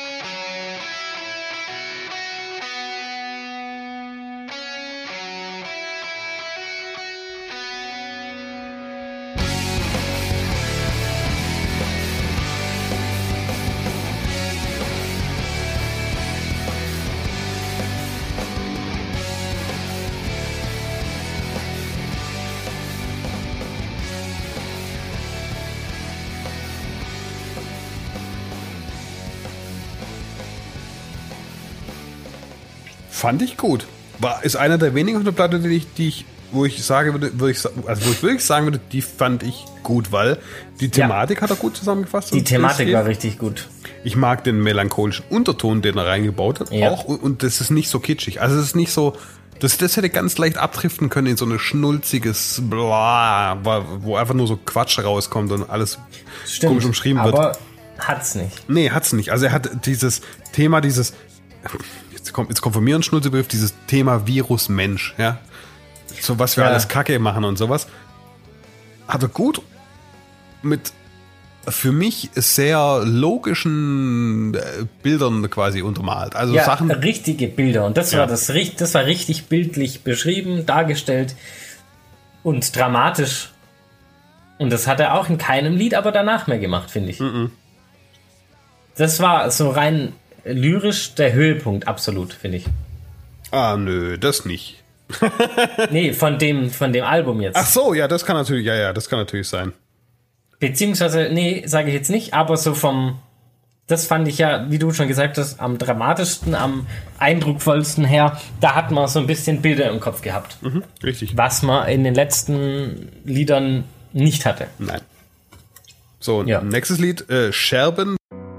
A: Fand ich gut. War, ist einer der wenigen auf der Platte, die ich, die ich, wo ich sage würde, würde ich, sa- also wo ich wirklich sagen würde, die fand ich gut, weil die Thematik hat er gut zusammengefasst.
B: Die
A: und
B: Thematik
A: das
B: war
A: geht.
B: richtig gut.
A: Ich mag den melancholischen Unterton, den er reingebaut hat,
B: Ja.
A: auch, und das ist nicht so kitschig. Also es ist nicht so, Das, das hätte ganz leicht abdriften können in so ein schnulziges Blah, wo einfach nur so Quatsch rauskommt und alles
B: Stimmt,
A: komisch umschrieben wird.
B: Aber hat's nicht.
A: Nee, hat's nicht. Also er hat dieses Thema, dieses, jetzt kommt, jetzt kommt von mir ein Schnulzebegriff, dieses Thema Virus-Mensch, ja. So was wir
B: Ja.
A: alles Kacke machen und sowas. Hat er gut mit für mich sehr logischen äh, Bildern quasi untermalt. Also
B: Ja,
A: Sachen.
B: richtige Bilder. Und das
A: Ja.
B: war das, richt- das war richtig bildlich beschrieben, dargestellt und dramatisch. Und das hat er auch in keinem Lied aber danach mehr gemacht, finde ich.
A: Mhm.
B: Das war so rein lyrisch der Höhepunkt, absolut, finde ich.
A: Ah, nö, das nicht.
B: Nee, von dem, von dem Album jetzt.
A: Ach so, ja, das kann natürlich, ja, ja, das kann natürlich sein.
B: Beziehungsweise, nee, sage ich jetzt nicht, aber so vom, das fand ich ja, wie du schon gesagt hast, am dramatischsten, am eindrucksvollsten her, da hat man so ein bisschen Bilder im Kopf gehabt.
A: Mhm, richtig.
B: Was man in den letzten Liedern nicht hatte.
A: Nein. So,
B: Ja.
A: nächstes Lied, äh, Scherben.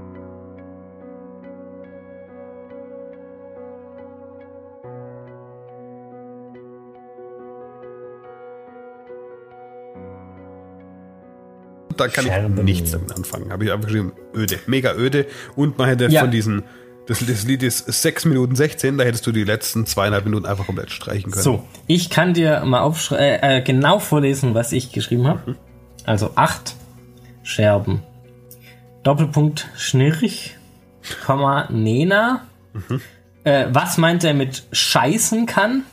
A: Da kann
B: Scherben.
A: ich nichts damit anfangen. Habe ich einfach geschrieben, öde, mega öde. Und man hätte
B: Ja.
A: von diesen, das, das Lied ist sechs Minuten sechzehn, da hättest du die letzten zweieinhalb Minuten einfach komplett streichen können.
B: So, ich kann dir mal aufschre- äh, äh, genau vorlesen, was ich geschrieben habe. Also acht Scherben. Doppelpunkt Schnirch, Komma Nena. Äh, was meint er mit scheißen kann?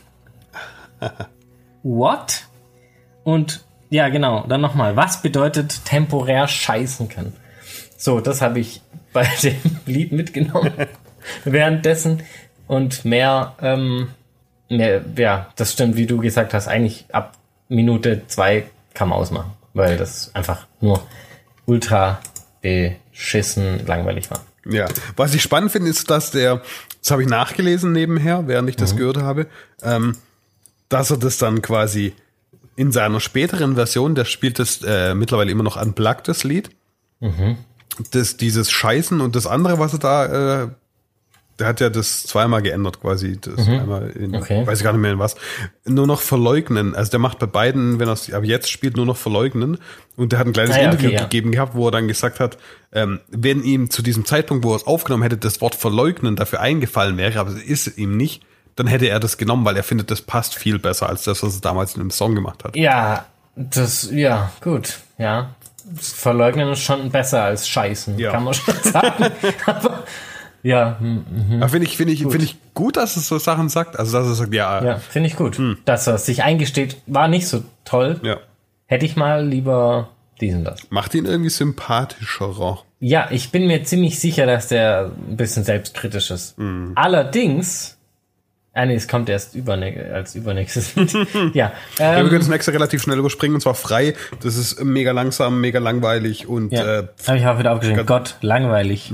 B: What? Und ja, genau, dann nochmal. Was bedeutet temporär scheißen kann? So, das habe ich bei dem Lied mitgenommen. Währenddessen und mehr, ähm, mehr, ja, das stimmt, wie du gesagt hast, eigentlich ab Minute zwei kann man ausmachen, weil das einfach nur ultra beschissen langweilig war.
A: Ja, was ich spannend finde, ist, dass der, das habe ich nachgelesen nebenher, während ich das gehört habe, ähm, dass er das dann quasi in seiner späteren Version, der spielt das äh, mittlerweile immer noch unplugged, das Lied. Das, dieses Scheißen und das andere, was er da, äh, der hat ja das zweimal geändert quasi, das einmal in,
B: Okay.
A: weiß ich gar nicht mehr in was, nur noch verleugnen. Also der macht bei beiden, wenn er es ab jetzt spielt, nur noch verleugnen. Und der hat ein kleines
B: Ah ja,
A: Interview
B: okay, ja.
A: gegeben gehabt, wo er dann gesagt hat, ähm, wenn ihm zu diesem Zeitpunkt, wo er es aufgenommen hätte, das Wort verleugnen dafür eingefallen wäre, aber es ist ihm nicht, dann hätte er das genommen, weil er findet, das passt viel besser als das, was er damals in dem Song gemacht hat.
B: Ja, das, ja, gut, ja. Verleugnen ist schon besser als scheißen,
A: Ja.
B: kann man schon sagen. Aber, ja, hm,
A: Aber finde ich, finde ich, finde ich gut, dass er so Sachen sagt. Also, dass er sagt, ja,
B: ja, finde ich gut. Dass er sich eingesteht, war nicht so toll.
A: ja.
B: Hätte ich mal lieber diesen das.
A: Macht ihn irgendwie sympathischerer.
B: Ja, ich bin mir ziemlich sicher, dass der ein bisschen selbstkritisch ist. Allerdings, ah nee, es kommt erst überne- als übernächstes Lied. ja,
A: Ja, wir
B: ähm,
A: können das nächste relativ schnell überspringen, und zwar frei. Das ist mega langsam, mega langweilig und
B: ja.
A: äh,
B: habe ich auch wieder aufgeschrieben. Gott, langweilig.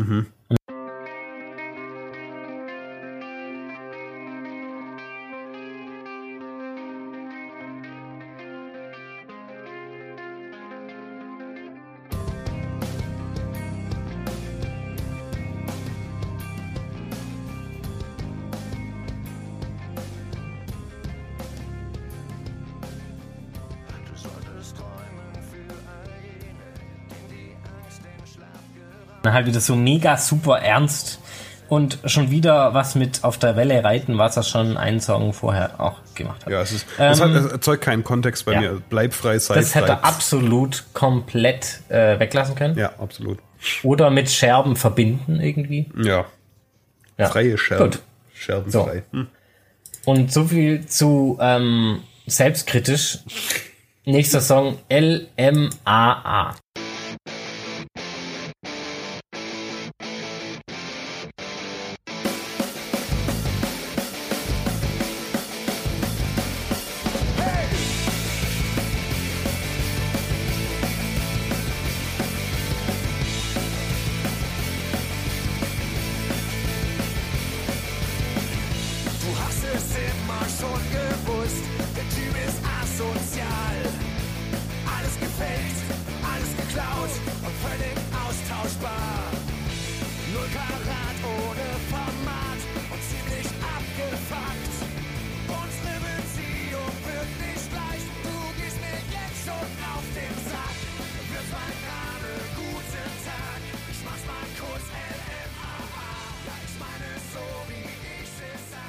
C: Du solltest träumen für all jene, denen die Angst den Schlaf geraubt.
B: Dann halt wieder so mega super ernst und schon wieder was mit auf der Welle reiten, was er schon einen Song vorher auch gemacht hat.
A: ja, es ist, das, hat,
B: Ähm,
A: das erzeugt keinen Kontext bei
B: ja.
A: mir. Bleib frei, sei
B: Das
A: frei.
B: hätte er absolut komplett äh, weglassen können.
A: Ja, absolut.
B: Oder mit Scherben verbinden irgendwie.
A: Ja,
B: Ja.
A: freie Scherben.
B: Gut.
A: Scherbenfrei. Hm.
B: Und so viel zu ähm, selbstkritisch. Nächster Song L M A A.
C: Du hast es immer schon gewusst, der Typ ist asozial. Alles gefällt, alles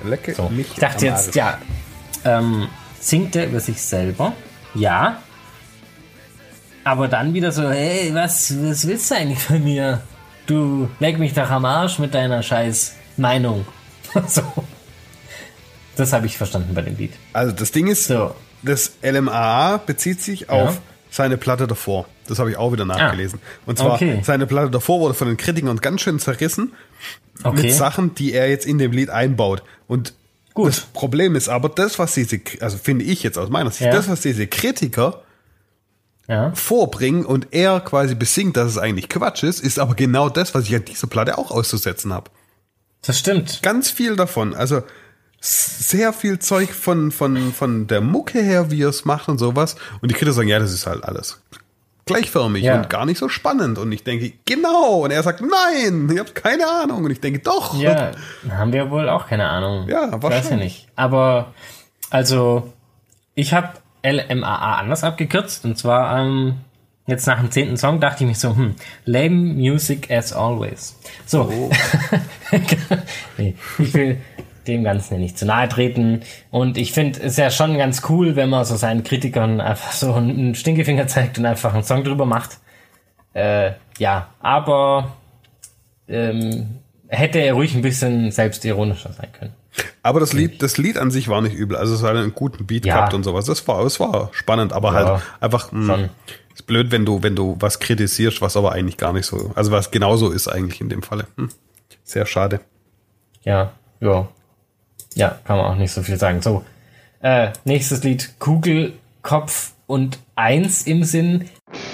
A: Lecke
B: So.
A: mich
B: Ich dachte
A: am
B: jetzt,
A: Arsch.
B: ja, ähm, singt er über sich selber? Ja. Aber dann wieder so, hey, was, was willst du eigentlich von mir? Du leck mich doch am Arsch mit deiner scheiß Meinung. So. Das habe ich verstanden bei dem Lied.
A: Also das Ding ist,
B: So.
A: das L M A A bezieht sich auf seine Platte davor. Das habe ich auch wieder nachgelesen. Und zwar,
B: Okay.
A: seine Platte davor wurde von den Kritikern ganz schön zerrissen
B: Okay.
A: mit Sachen, die er jetzt in dem Lied einbaut. Und
B: Gut.
A: das Problem ist aber, das, was diese, also finde ich jetzt aus meiner Sicht,
B: Ja.
A: das, was diese Kritiker
B: Ja.
A: vorbringen und er quasi besingt, dass es eigentlich Quatsch ist, ist aber genau das, was ich an dieser Platte auch auszusetzen habe.
B: Das stimmt.
A: Ganz viel davon. Also s- sehr viel Zeug von, von, von der Mucke her, wie er es macht und sowas. Und die Kritiker sagen, ja, das ist halt alles gleichförmig
B: Ja.
A: und gar nicht so spannend. Und ich denke, genau. Und er sagt, nein, ihr habt keine Ahnung. Und ich denke, doch.
B: Ja, haben wir wohl auch keine Ahnung.
A: Ja,
B: Ich weiß ja
A: wahrscheinlich.
B: nicht. Aber, also, ich habe L M A A anders abgekürzt. Und zwar, ähm, jetzt nach dem zehnten Song dachte ich mich so, hm, lame music as always. So.
A: Oh.
B: Nee, ich will dem Ganzen nicht zu nahe treten. Und ich finde es ja schon ganz cool, wenn man so seinen Kritikern einfach so einen Stinkefinger zeigt und einfach einen Song drüber macht. Äh, ja, aber ähm, hätte er ruhig ein bisschen selbstironischer sein können.
A: Aber das Lied, das Lied an sich war nicht übel. Also es hat einen guten Beat
B: Ja.
A: gehabt und sowas. Das war, das war spannend, aber
B: Ja,
A: halt einfach, mh,
B: schon.
A: ist blöd, wenn du, wenn du was kritisierst, was aber eigentlich gar nicht so, also was genauso ist eigentlich in dem Falle. Hm. Sehr schade.
B: Ja, ja. Ja, kann man auch nicht so viel sagen. So, äh, nächstes Lied, Kugel, Kopf und Eins im Sinn.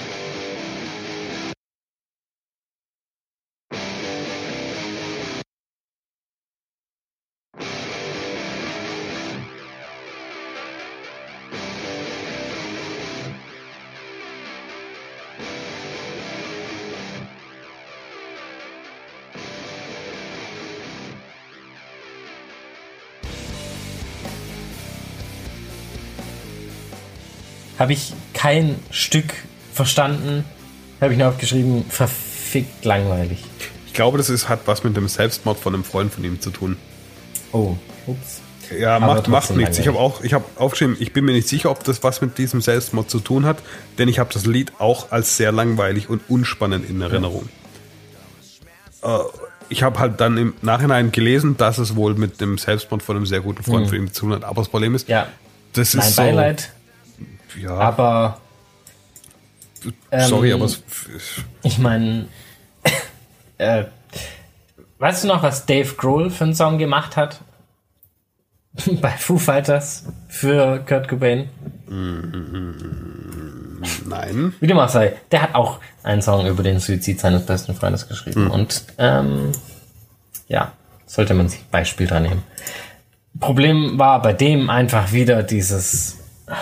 B: Habe ich kein Stück verstanden. Habe ich nur aufgeschrieben, verfickt langweilig.
A: Ich glaube, das ist, hat was mit dem Selbstmord von einem Freund von ihm zu tun.
B: Oh, ups.
A: Ja,
B: Aber
A: macht, macht
B: trotzdem
A: nichts. Ich habe
B: langweilig.
A: auch, ich habe aufgeschrieben, ich bin mir nicht sicher, ob das was mit diesem Selbstmord zu tun hat, denn ich habe das Lied auch als sehr langweilig und unspannend in Erinnerung. Äh, ich habe halt dann im Nachhinein gelesen, dass es wohl mit dem Selbstmord von einem sehr guten Freund von ihm zu tun hat. Aber das Problem ist,
B: Hm. Ja,
A: das
B: mein
A: ist so,
B: Beileid,
A: ja,
B: aber
A: sorry,
B: ähm,
A: aber es,
B: ich meine, äh, weißt du noch, was Dave Grohl für einen Song gemacht hat? Bei Foo Fighters für Kurt Cobain?
A: nein.
B: Wie dem auch sei, der hat auch einen Song über den Suizid seines besten Freundes geschrieben. Und ähm, ja, sollte man sich Beispiel dran nehmen. Problem war bei dem einfach wieder dieses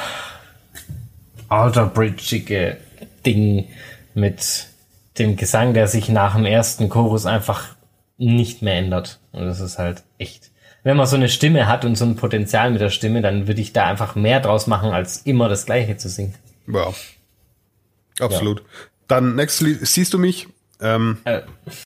B: outerbridgeige Ding mit dem Gesang, der sich nach dem ersten Chorus einfach nicht mehr ändert. Und das ist halt echt. Wenn man so eine Stimme hat und so ein Potenzial mit der Stimme, dann würde ich da einfach mehr draus machen, als immer das Gleiche zu singen.
A: Ja, absolut. Dann nächstes Lied, siehst du mich? Ähm,
B: Äh,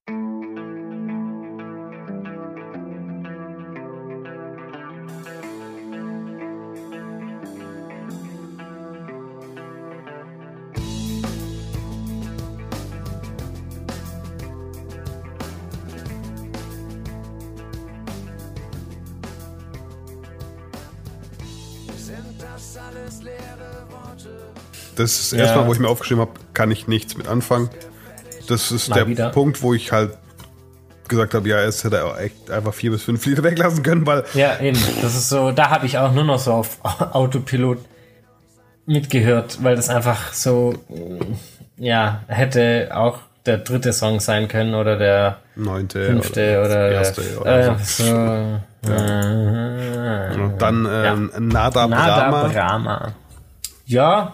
C: Sind das alles leere Worte?
A: Das ist das
B: Ja.
A: erste Mal, wo ich mir aufgeschrieben habe, kann ich nichts mit anfangen. Das ist
B: Mal
A: der
B: wieder.
A: Punkt, wo ich halt gesagt habe, ja, es hätte er echt einfach vier bis fünf Lieder weglassen können, weil
B: Ja, eben. Das ist so, da habe ich auch nur noch so auf Autopilot mitgehört, weil das einfach so, ja, hätte auch der dritte Song sein können oder der
A: neunte
B: fünfte oder,
A: erste
B: der,
A: oder
B: äh,
A: so.
B: so. Äh,
A: Und dann ähm, Nada,
B: Nada
A: Brahma.
B: Brahma. Ja.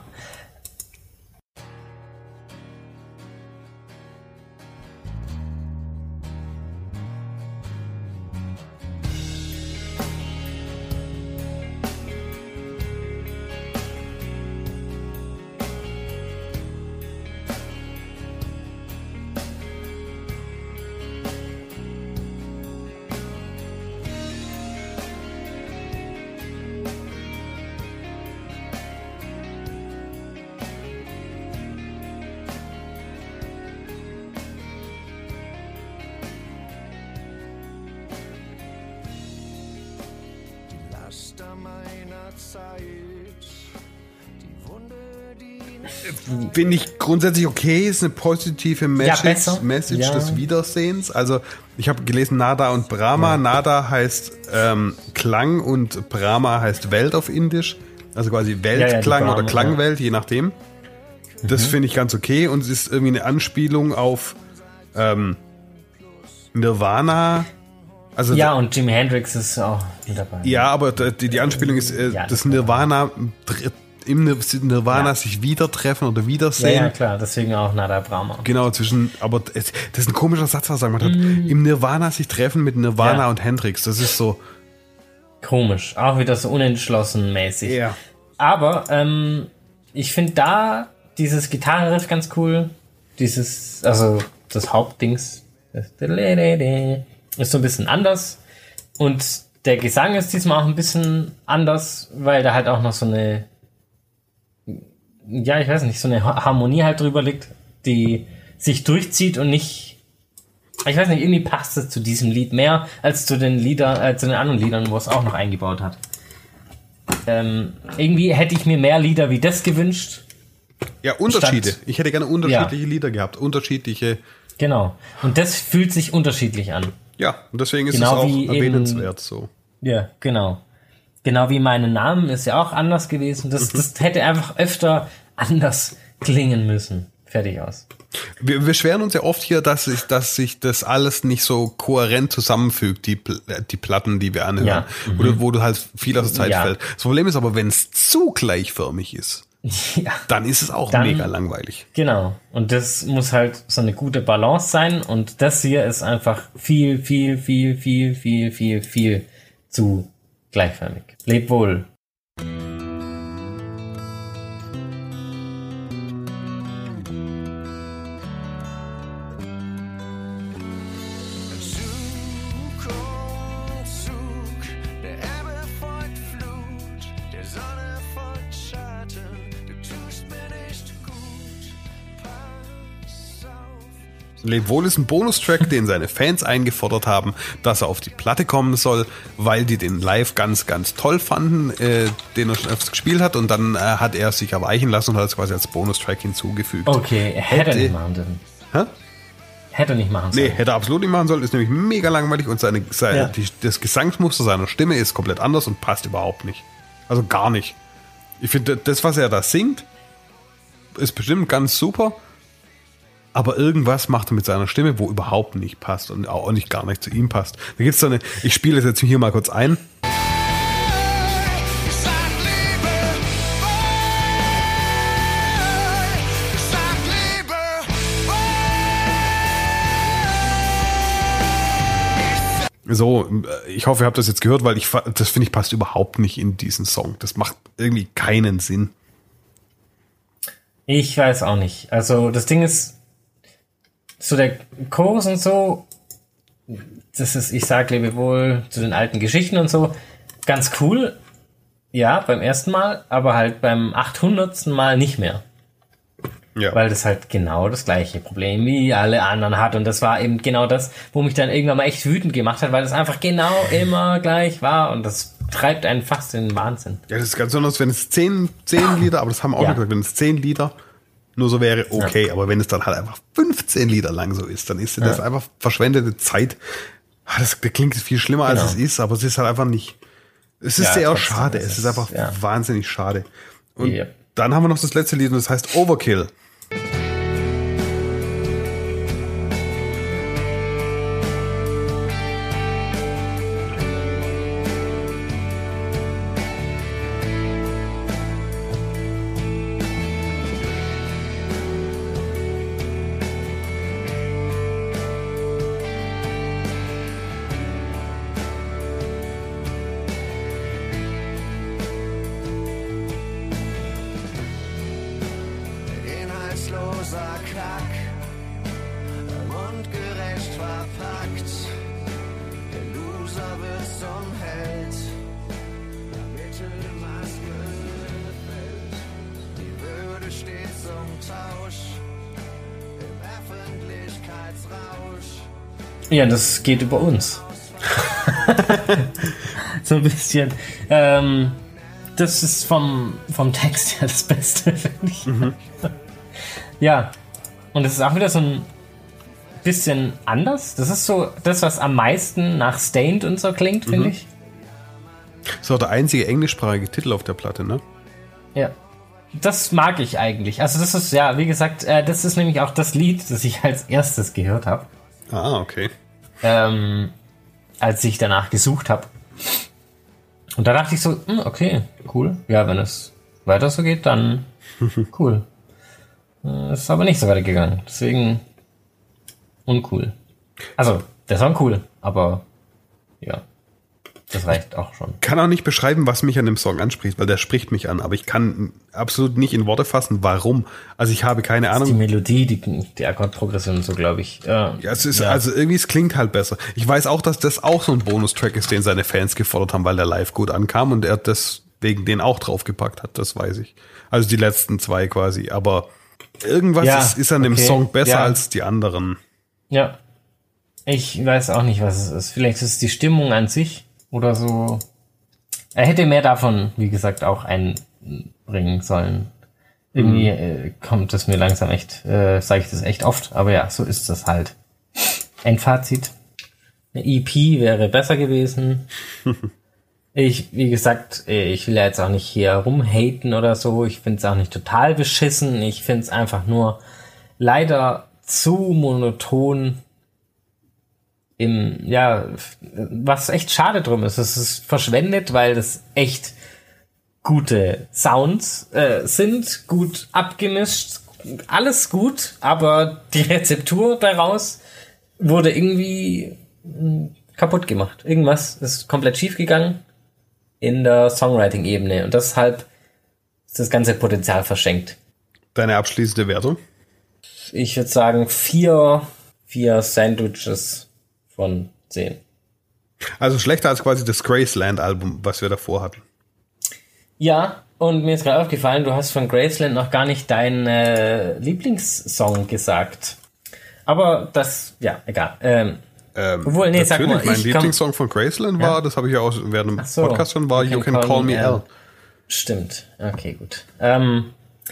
C: Zeit. Die Wunde, die
A: Finde ich grundsätzlich okay, ist eine positive Message,
B: besser.
A: Message
B: Ja.
A: des Wiedersehens. Also ich habe gelesen Nada und Brahma.
B: Ja.
A: Nada heißt ähm, Klang und Brahma heißt Welt auf Indisch. Also quasi Weltklang
B: Brahma,
A: oder Klangwelt, je nachdem. Das finde ich ganz okay und es ist irgendwie eine Anspielung auf ähm, Nirvana. Also
B: Ja, und Jimi Hendrix ist auch mit dabei.
A: ja, aber die, die Anspielung ist, äh,
B: Ja,
A: dass
B: das-
A: Nirvana im Nirvana
B: Ja.
A: sich wieder treffen oder
B: Ja,
A: wiedersehen.
B: ja, klar, deswegen auch Nada Brahma.
A: Genau, zwischen, aber es, das ist ein komischer Satz, was man hat. Im Nirvana sich treffen mit Nirvana
B: Mm. Ja.
A: und Hendrix. Das ist so.
B: Komisch, auch wieder so unentschlossen mäßig.
A: Ja.
B: Aber ähm, ich finde da dieses Gitarrenriff ganz cool. Dieses, also das Hauptdings ist so ein bisschen anders. Und der Gesang ist diesmal auch ein bisschen anders, weil da halt auch noch so eine, ja, ich weiß nicht, so eine Harmonie halt drüber liegt, die sich durchzieht und nicht, ich weiß nicht, irgendwie passt es zu diesem Lied mehr als zu den Liedern, äh, zu den anderen Liedern, wo es auch noch eingebaut hat. Ähm, irgendwie hätte ich mir mehr Lieder wie das gewünscht.
A: Ja, Unterschiede.
B: Stand-
A: Ich hätte gerne unterschiedliche Lieder gehabt. Unterschiedliche.
B: Genau. Und das fühlt sich unterschiedlich an.
A: Ja, und deswegen ist
B: Genau
A: es auch
B: wie in-
A: erwähnenswert so.
B: Ja, genau. Genau wie meinen Namen ist ja auch anders gewesen. Das, das hätte einfach öfter anders klingen müssen. Fertig aus.
A: Wir wir beschweren uns ja oft hier, dass sich, dass sich das alles nicht so kohärent zusammenfügt, die, Pl- die Platten, die wir anhören.
B: Ja.
A: Oder wo du halt viel aus der Zeit
B: Ja.
A: fällt. Das Problem ist aber, wenn es zu gleichförmig ist,
B: Ja.
A: dann ist es auch
B: Dann-
A: mega langweilig.
B: Genau. Und das muss halt so eine gute Balance sein. Und das hier ist einfach viel, viel, viel, viel, viel, viel, viel zu gleichförmig. Leb wohl.
C: Zug um Zug, der Ebbe folgt Flut, der Sonne folgt Schatten, du tust mir nicht gut, pass auf.
A: Leb wohl ist ein Bonustrack, den seine Fans eingefordert haben, dass er auf die Platte kommen soll, weil die den live ganz, ganz toll fanden, äh, den er schon öfters gespielt hat. Und dann äh, hat er sich erweichen lassen und hat es quasi als Bonustrack hinzugefügt.
B: Okay, hätte er
A: Hätte-
B: nicht machen dürfen.
A: Hä?
B: Hätte er nicht machen
A: Nee,
B: sollen.
A: hätte er absolut nicht machen sollen, ist nämlich mega langweilig und seine, seine,
B: Ja.
A: die, das Gesangsmuster seiner Stimme ist komplett anders und passt überhaupt nicht. Also gar nicht. Ich finde, das, was er da singt, ist bestimmt ganz super, aber irgendwas macht er mit seiner Stimme, wo überhaupt nicht passt und auch nicht gar nicht zu ihm passt. Da gibt's so eine, ich spiele das jetzt hier mal kurz ein.
C: Ich sag Liebe, ich sag Liebe,
A: So, äh, ich hoffe, ihr habt das jetzt gehört, weil ich fa- das finde ich passt überhaupt nicht in diesen Song. Das macht irgendwie keinen Sinn.
B: Ich weiß auch nicht. Also das Ding ist, so der Chorus und so, das ist, ich sag lebe wohl zu den alten Geschichten und so, ganz cool. Ja, beim ersten Mal, aber halt beim achthundertsten Mal nicht mehr.
A: Ja.
B: Weil das halt genau das gleiche Problem wie alle anderen hat. Und das war eben genau das, wo mich dann irgendwann mal echt wütend gemacht hat, weil das einfach genau immer gleich war. Und das treibt einen fast in den Wahnsinn.
A: Ja, das ist ganz anders, wenn es zehn, zehn Lieder, aber das haben wir auch
B: Ja.
A: schon gesagt, wenn es zehn Lieder nur so wäre, okay, aber wenn es dann halt einfach fünfzehn Lieder lang so ist, dann ist das
B: Ja.
A: einfach verschwendete Zeit. Ah, Das, das klingt viel schlimmer, als
B: Genau.
A: es ist, aber es ist halt einfach nicht. Es ist
B: Ja,
A: sehr
B: trotzdem
A: schade,
B: ist
A: es
B: es-
A: ist einfach
B: ja.
A: wahnsinnig schade. Und
B: Yep.
A: dann haben wir noch das letzte Lied und das heißt Overkill.
C: inhaltsloser Kack, mundgerecht verpackt. Der Loser wird zum Held, der Mittelmaske fällt. Die Würde steht zum Tausch im Öffentlichkeitsrausch.
B: Ja, das geht über uns. So ein bisschen. Ähm, das ist vom, vom Text her das Beste, finde ich. Mhm. Ja, und es ist auch wieder so ein bisschen anders. Das ist so das, was am meisten nach Stained und so klingt, finde mhm. ich.
A: Das ist auch der einzige englischsprachige Titel auf der Platte, ne?
B: Ja. Das mag ich eigentlich. Also das ist, ja, wie gesagt, äh, das ist nämlich auch das Lied, das ich als erstes gehört habe.
A: Ah, okay.
B: Ähm, als ich danach gesucht habe. Und da dachte ich so, hm, okay, cool. Ja, wenn es weiter so geht, dann cool. äh, ist aber nicht so weitergegangen. Deswegen uncool. Also, der Song cool, aber ja. Das reicht auch schon.
A: Ich kann auch nicht beschreiben, was mich an dem Song anspricht, weil der spricht mich an, aber ich kann absolut nicht in Worte fassen, warum. Also ich habe keine Ahnung.
B: Die Melodie, die, die Akkordprogression und so, glaube ich. Ja,
A: ja, es ist,
B: ja.
A: also irgendwie, es klingt halt besser. Ich weiß auch, dass das auch so ein Bonustrack ist, den seine Fans gefordert haben, weil der live gut ankam und er deswegen den auch draufgepackt hat, das weiß ich. Also die letzten zwei quasi, aber irgendwas
B: ja,
A: ist, ist an dem
B: okay.
A: Song besser
B: ja.
A: als die anderen.
B: Ja. Ich weiß auch nicht, was es ist. Vielleicht ist es die Stimmung an sich. Oder so. Er hätte mehr davon, wie gesagt, auch einbringen sollen. Irgendwie äh, kommt es mir langsam echt, äh, sage ich das echt oft, aber ja, so ist das halt. Endfazit. Eine E P wäre besser gewesen. Ich, wie gesagt, ich will ja jetzt auch nicht hier rumhaten oder so. Ich finde es auch nicht total beschissen. Ich finde es einfach nur leider zu monoton. Im, ja, was echt schade drum ist. Es ist verschwendet, weil das echt gute Sounds äh, sind, gut abgemischt, alles gut, aber die Rezeptur daraus wurde irgendwie mh, kaputt gemacht. Irgendwas ist komplett schief gegangen in der Songwriting-Ebene und deshalb ist das ganze Potenzial verschenkt.
A: Deine abschließende Wertung?
B: Ich würde sagen vier, vier Sandwiches von zehn.
A: Also schlechter als quasi das Graceland-Album, was wir davor hatten.
B: Ja, und mir ist gerade aufgefallen, du hast von Graceland noch gar nicht deinen äh, Lieblingssong gesagt. Aber das, ja, egal. Ähm,
A: ähm,
B: obwohl, nee, sag mal.
A: Mein
B: ich
A: Lieblingssong
B: komm,
A: von Graceland war, ja? Das habe ich ja auch während dem so, Podcast schon, war You Can, can Call, call Me Al. Al.
B: Stimmt, okay, gut. Ähm,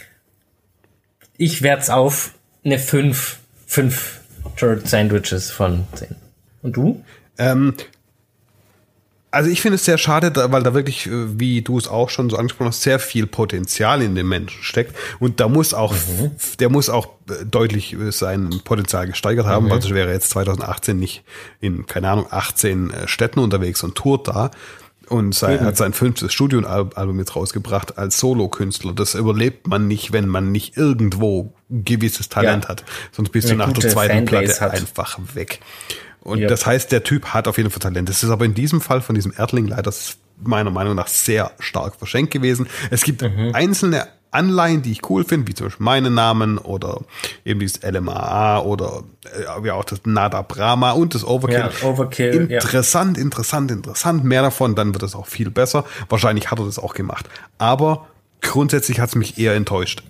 B: ich werde es auf eine fünf, fünf Turd Sandwiches von zehn. Und du?
A: Ähm, also ich finde es sehr schade, weil da wirklich, wie du es auch schon so angesprochen hast, sehr viel Potenzial in dem Menschen steckt. Und da muss auch, mhm. der muss auch deutlich sein Potenzial gesteigert haben, mhm. weil sonst wäre jetzt zwanzig achtzehn nicht in, keine Ahnung, achtzehn Städten unterwegs und tourt da. Und sein, mhm. hat sein fünftes Studioalbum jetzt rausgebracht als Solokünstler. Das überlebt man nicht, wenn man nicht irgendwo ein gewisses Talent ja. hat. Sonst bist Eine du nach der zweiten Platte hat. einfach weg. Und ja. das heißt, der Typ hat auf jeden Fall Talent. Das ist aber in diesem Fall von diesem Erdling leider meiner Meinung nach sehr stark verschenkt gewesen. Es gibt mhm. einzelne Anleihen, die ich cool finde, wie zum Beispiel meinen Namen oder eben dieses L M A A oder äh, ja auch das Nada Brahma und das Overkill.
B: Ja, Overkill.
A: Interessant, ja. interessant, interessant. Mehr davon, dann wird es auch viel besser. Wahrscheinlich hat er das auch gemacht. Aber grundsätzlich hat es mich eher enttäuscht.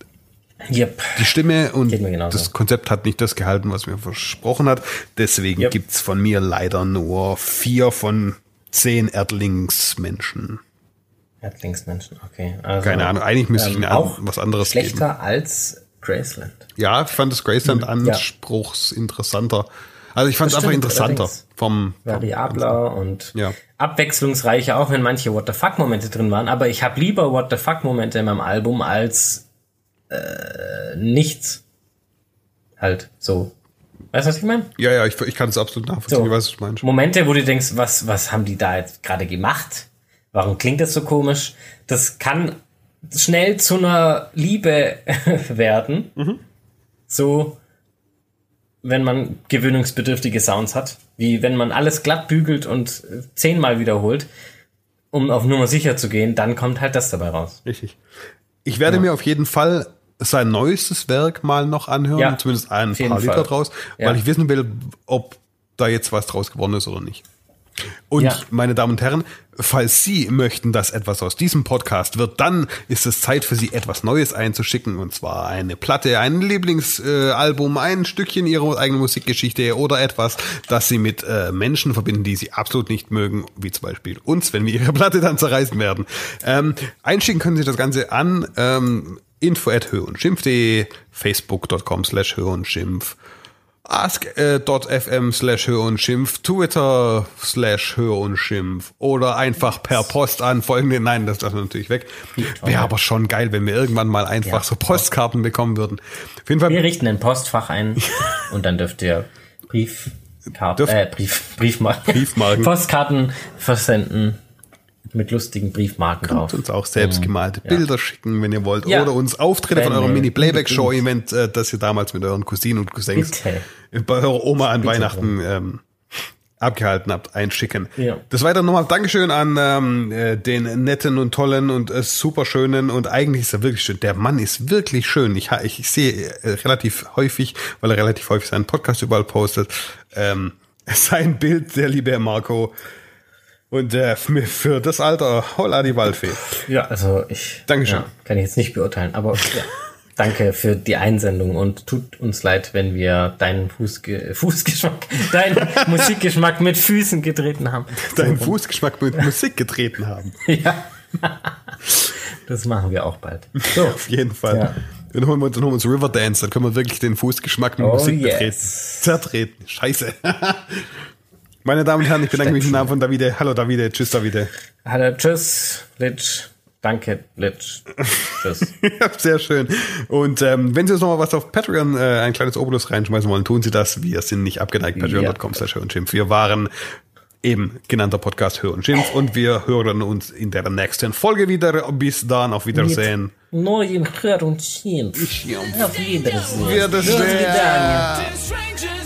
B: Yep.
A: Die Stimme und das Konzept hat nicht das gehalten, was mir versprochen hat. Deswegen yep. gibt's von mir leider nur vier von zehn Erdlingsmenschen.
B: Erdlingsmenschen, okay. Also,
A: keine Ahnung, eigentlich müsste
B: ähm,
A: ich auch was anderes
B: schlechter
A: geben.
B: als Graceland.
A: Ja, ich fand das Graceland
B: mhm,
A: anspruchsinteressanter. Also ich fand es einfach interessanter. Vom,
B: variabler vom, und
A: ja.
B: abwechslungsreicher, auch wenn manche What the fuck-Momente drin waren. Aber ich habe lieber What the fuck-Momente in meinem Album als äh, nichts. Halt, so. Weißt du, was ich meine?
A: Ja, ja, ich, ich kann es absolut nachvollziehen, so, was du meinst.
B: Momente, wo du denkst, was, was haben die da jetzt gerade gemacht? Warum klingt das so komisch? Das kann schnell zu einer Liebe werden. Mhm. So, wenn man gewöhnungsbedürftige Sounds hat. Wie wenn man alles glatt bügelt und zehnmal wiederholt, um auf Nummer sicher zu gehen, dann kommt halt das dabei raus.
A: Richtig. Ich werde ja. mir auf jeden Fall sein neuestes Werk mal noch anhören, ja, zumindest ein paar Lieder draus, ja. weil ich wissen will, ob da jetzt was draus geworden ist oder nicht. Und
B: Ja.
A: meine Damen und Herren, falls Sie möchten, dass etwas aus diesem Podcast wird, dann ist es Zeit für Sie, etwas Neues einzuschicken. Und zwar eine Platte, ein Lieblingsalbum, äh, ein Stückchen Ihrer eigenen Musikgeschichte oder etwas, das Sie mit äh, Menschen verbinden, die Sie absolut nicht mögen, wie zum Beispiel uns, wenn wir Ihre Platte dann zerreißen werden. Ähm, einschicken können Sie das Ganze an ähm, info at höhe und schimpf punkt de, facebook punkt com slash höhe und schimpf, ask.fm slash höhe und schimpf, Twitter slash höhe und schimpf oder einfach per Post an folgende, nein, das lassen wir natürlich weg. Wäre aber schon geil, wenn wir irgendwann mal einfach
B: Ja.
A: so Postkarten bekommen würden. Auf jeden Fall.
B: Wir richten ein Postfach ein und dann dürft ihr Briefkarten,
A: Dürft-
B: äh, Brief, Briefmarken,
A: Briefmarken.
B: Postkarten versenden mit lustigen Briefmarken drauf.
A: Uns auch selbstgemalte Bilder schicken, wenn ihr wollt.
B: Ja.
A: Oder uns Auftritte von
B: Wenn,
A: eurem
B: äh,
A: Mini-Playback-Show-Event, äh, das ihr damals mit euren Cousinen und Cousins
B: Bitte.
A: bei eurer Oma an
B: Bitte
A: Weihnachten ähm, abgehalten habt, einschicken.
B: Ja.
A: Des Weiteren nochmal Dankeschön an ähm, äh, den netten und tollen und äh, super schönen und eigentlich ist er wirklich schön. Der Mann ist wirklich schön. Ich, ha- ich sehe äh, relativ häufig, weil er relativ häufig seinen Podcast überall postet, ähm, sein Bild, der liebe Herr Marco. Und äh, für für das Alter, holla die Waldfee.
B: Ja, also ich
A: Dankeschön.
B: Ja, kann ich jetzt nicht beurteilen, aber ja, danke für die Einsendung und tut uns leid, wenn wir deinen Fußge Fußgeschmack, deinen Musikgeschmack mit Füßen getreten haben.
A: Deinen Fußgeschmack mit Musik getreten haben.
B: Ja. Das machen wir auch bald. So.
A: Auf jeden Fall.
B: Ja.
A: Dann holen wir uns, dann holen wir uns Riverdance, dann können wir wirklich den Fußgeschmack mit
B: Oh,
A: Musik
B: yes.
A: betreten. Zertreten. Scheiße. Meine Damen und Herren, ich bedanke mich im Namen von Davide. Hallo Davide, tschüss Davide.
B: Hallo, tschüss, Litsch. Danke, Litsch. Tschüss.
A: Ja, sehr schön. Und ähm, wenn Sie uns noch mal was auf Patreon, äh, ein kleines Obolus reinschmeißen wollen, tun Sie das. Wir sind nicht abgeneigt. Patreon punkt com slash Hör und Schimpf. Wir waren eben genannter Podcast Hör und Schimpf und wir hören uns in der nächsten Folge wieder. Bis dann, auf Wiedersehen.
B: Neuen Hör und Schimpf. Auf Wiedersehen.
A: Wiedersehen.
B: Wiedersehen.
C: Stranger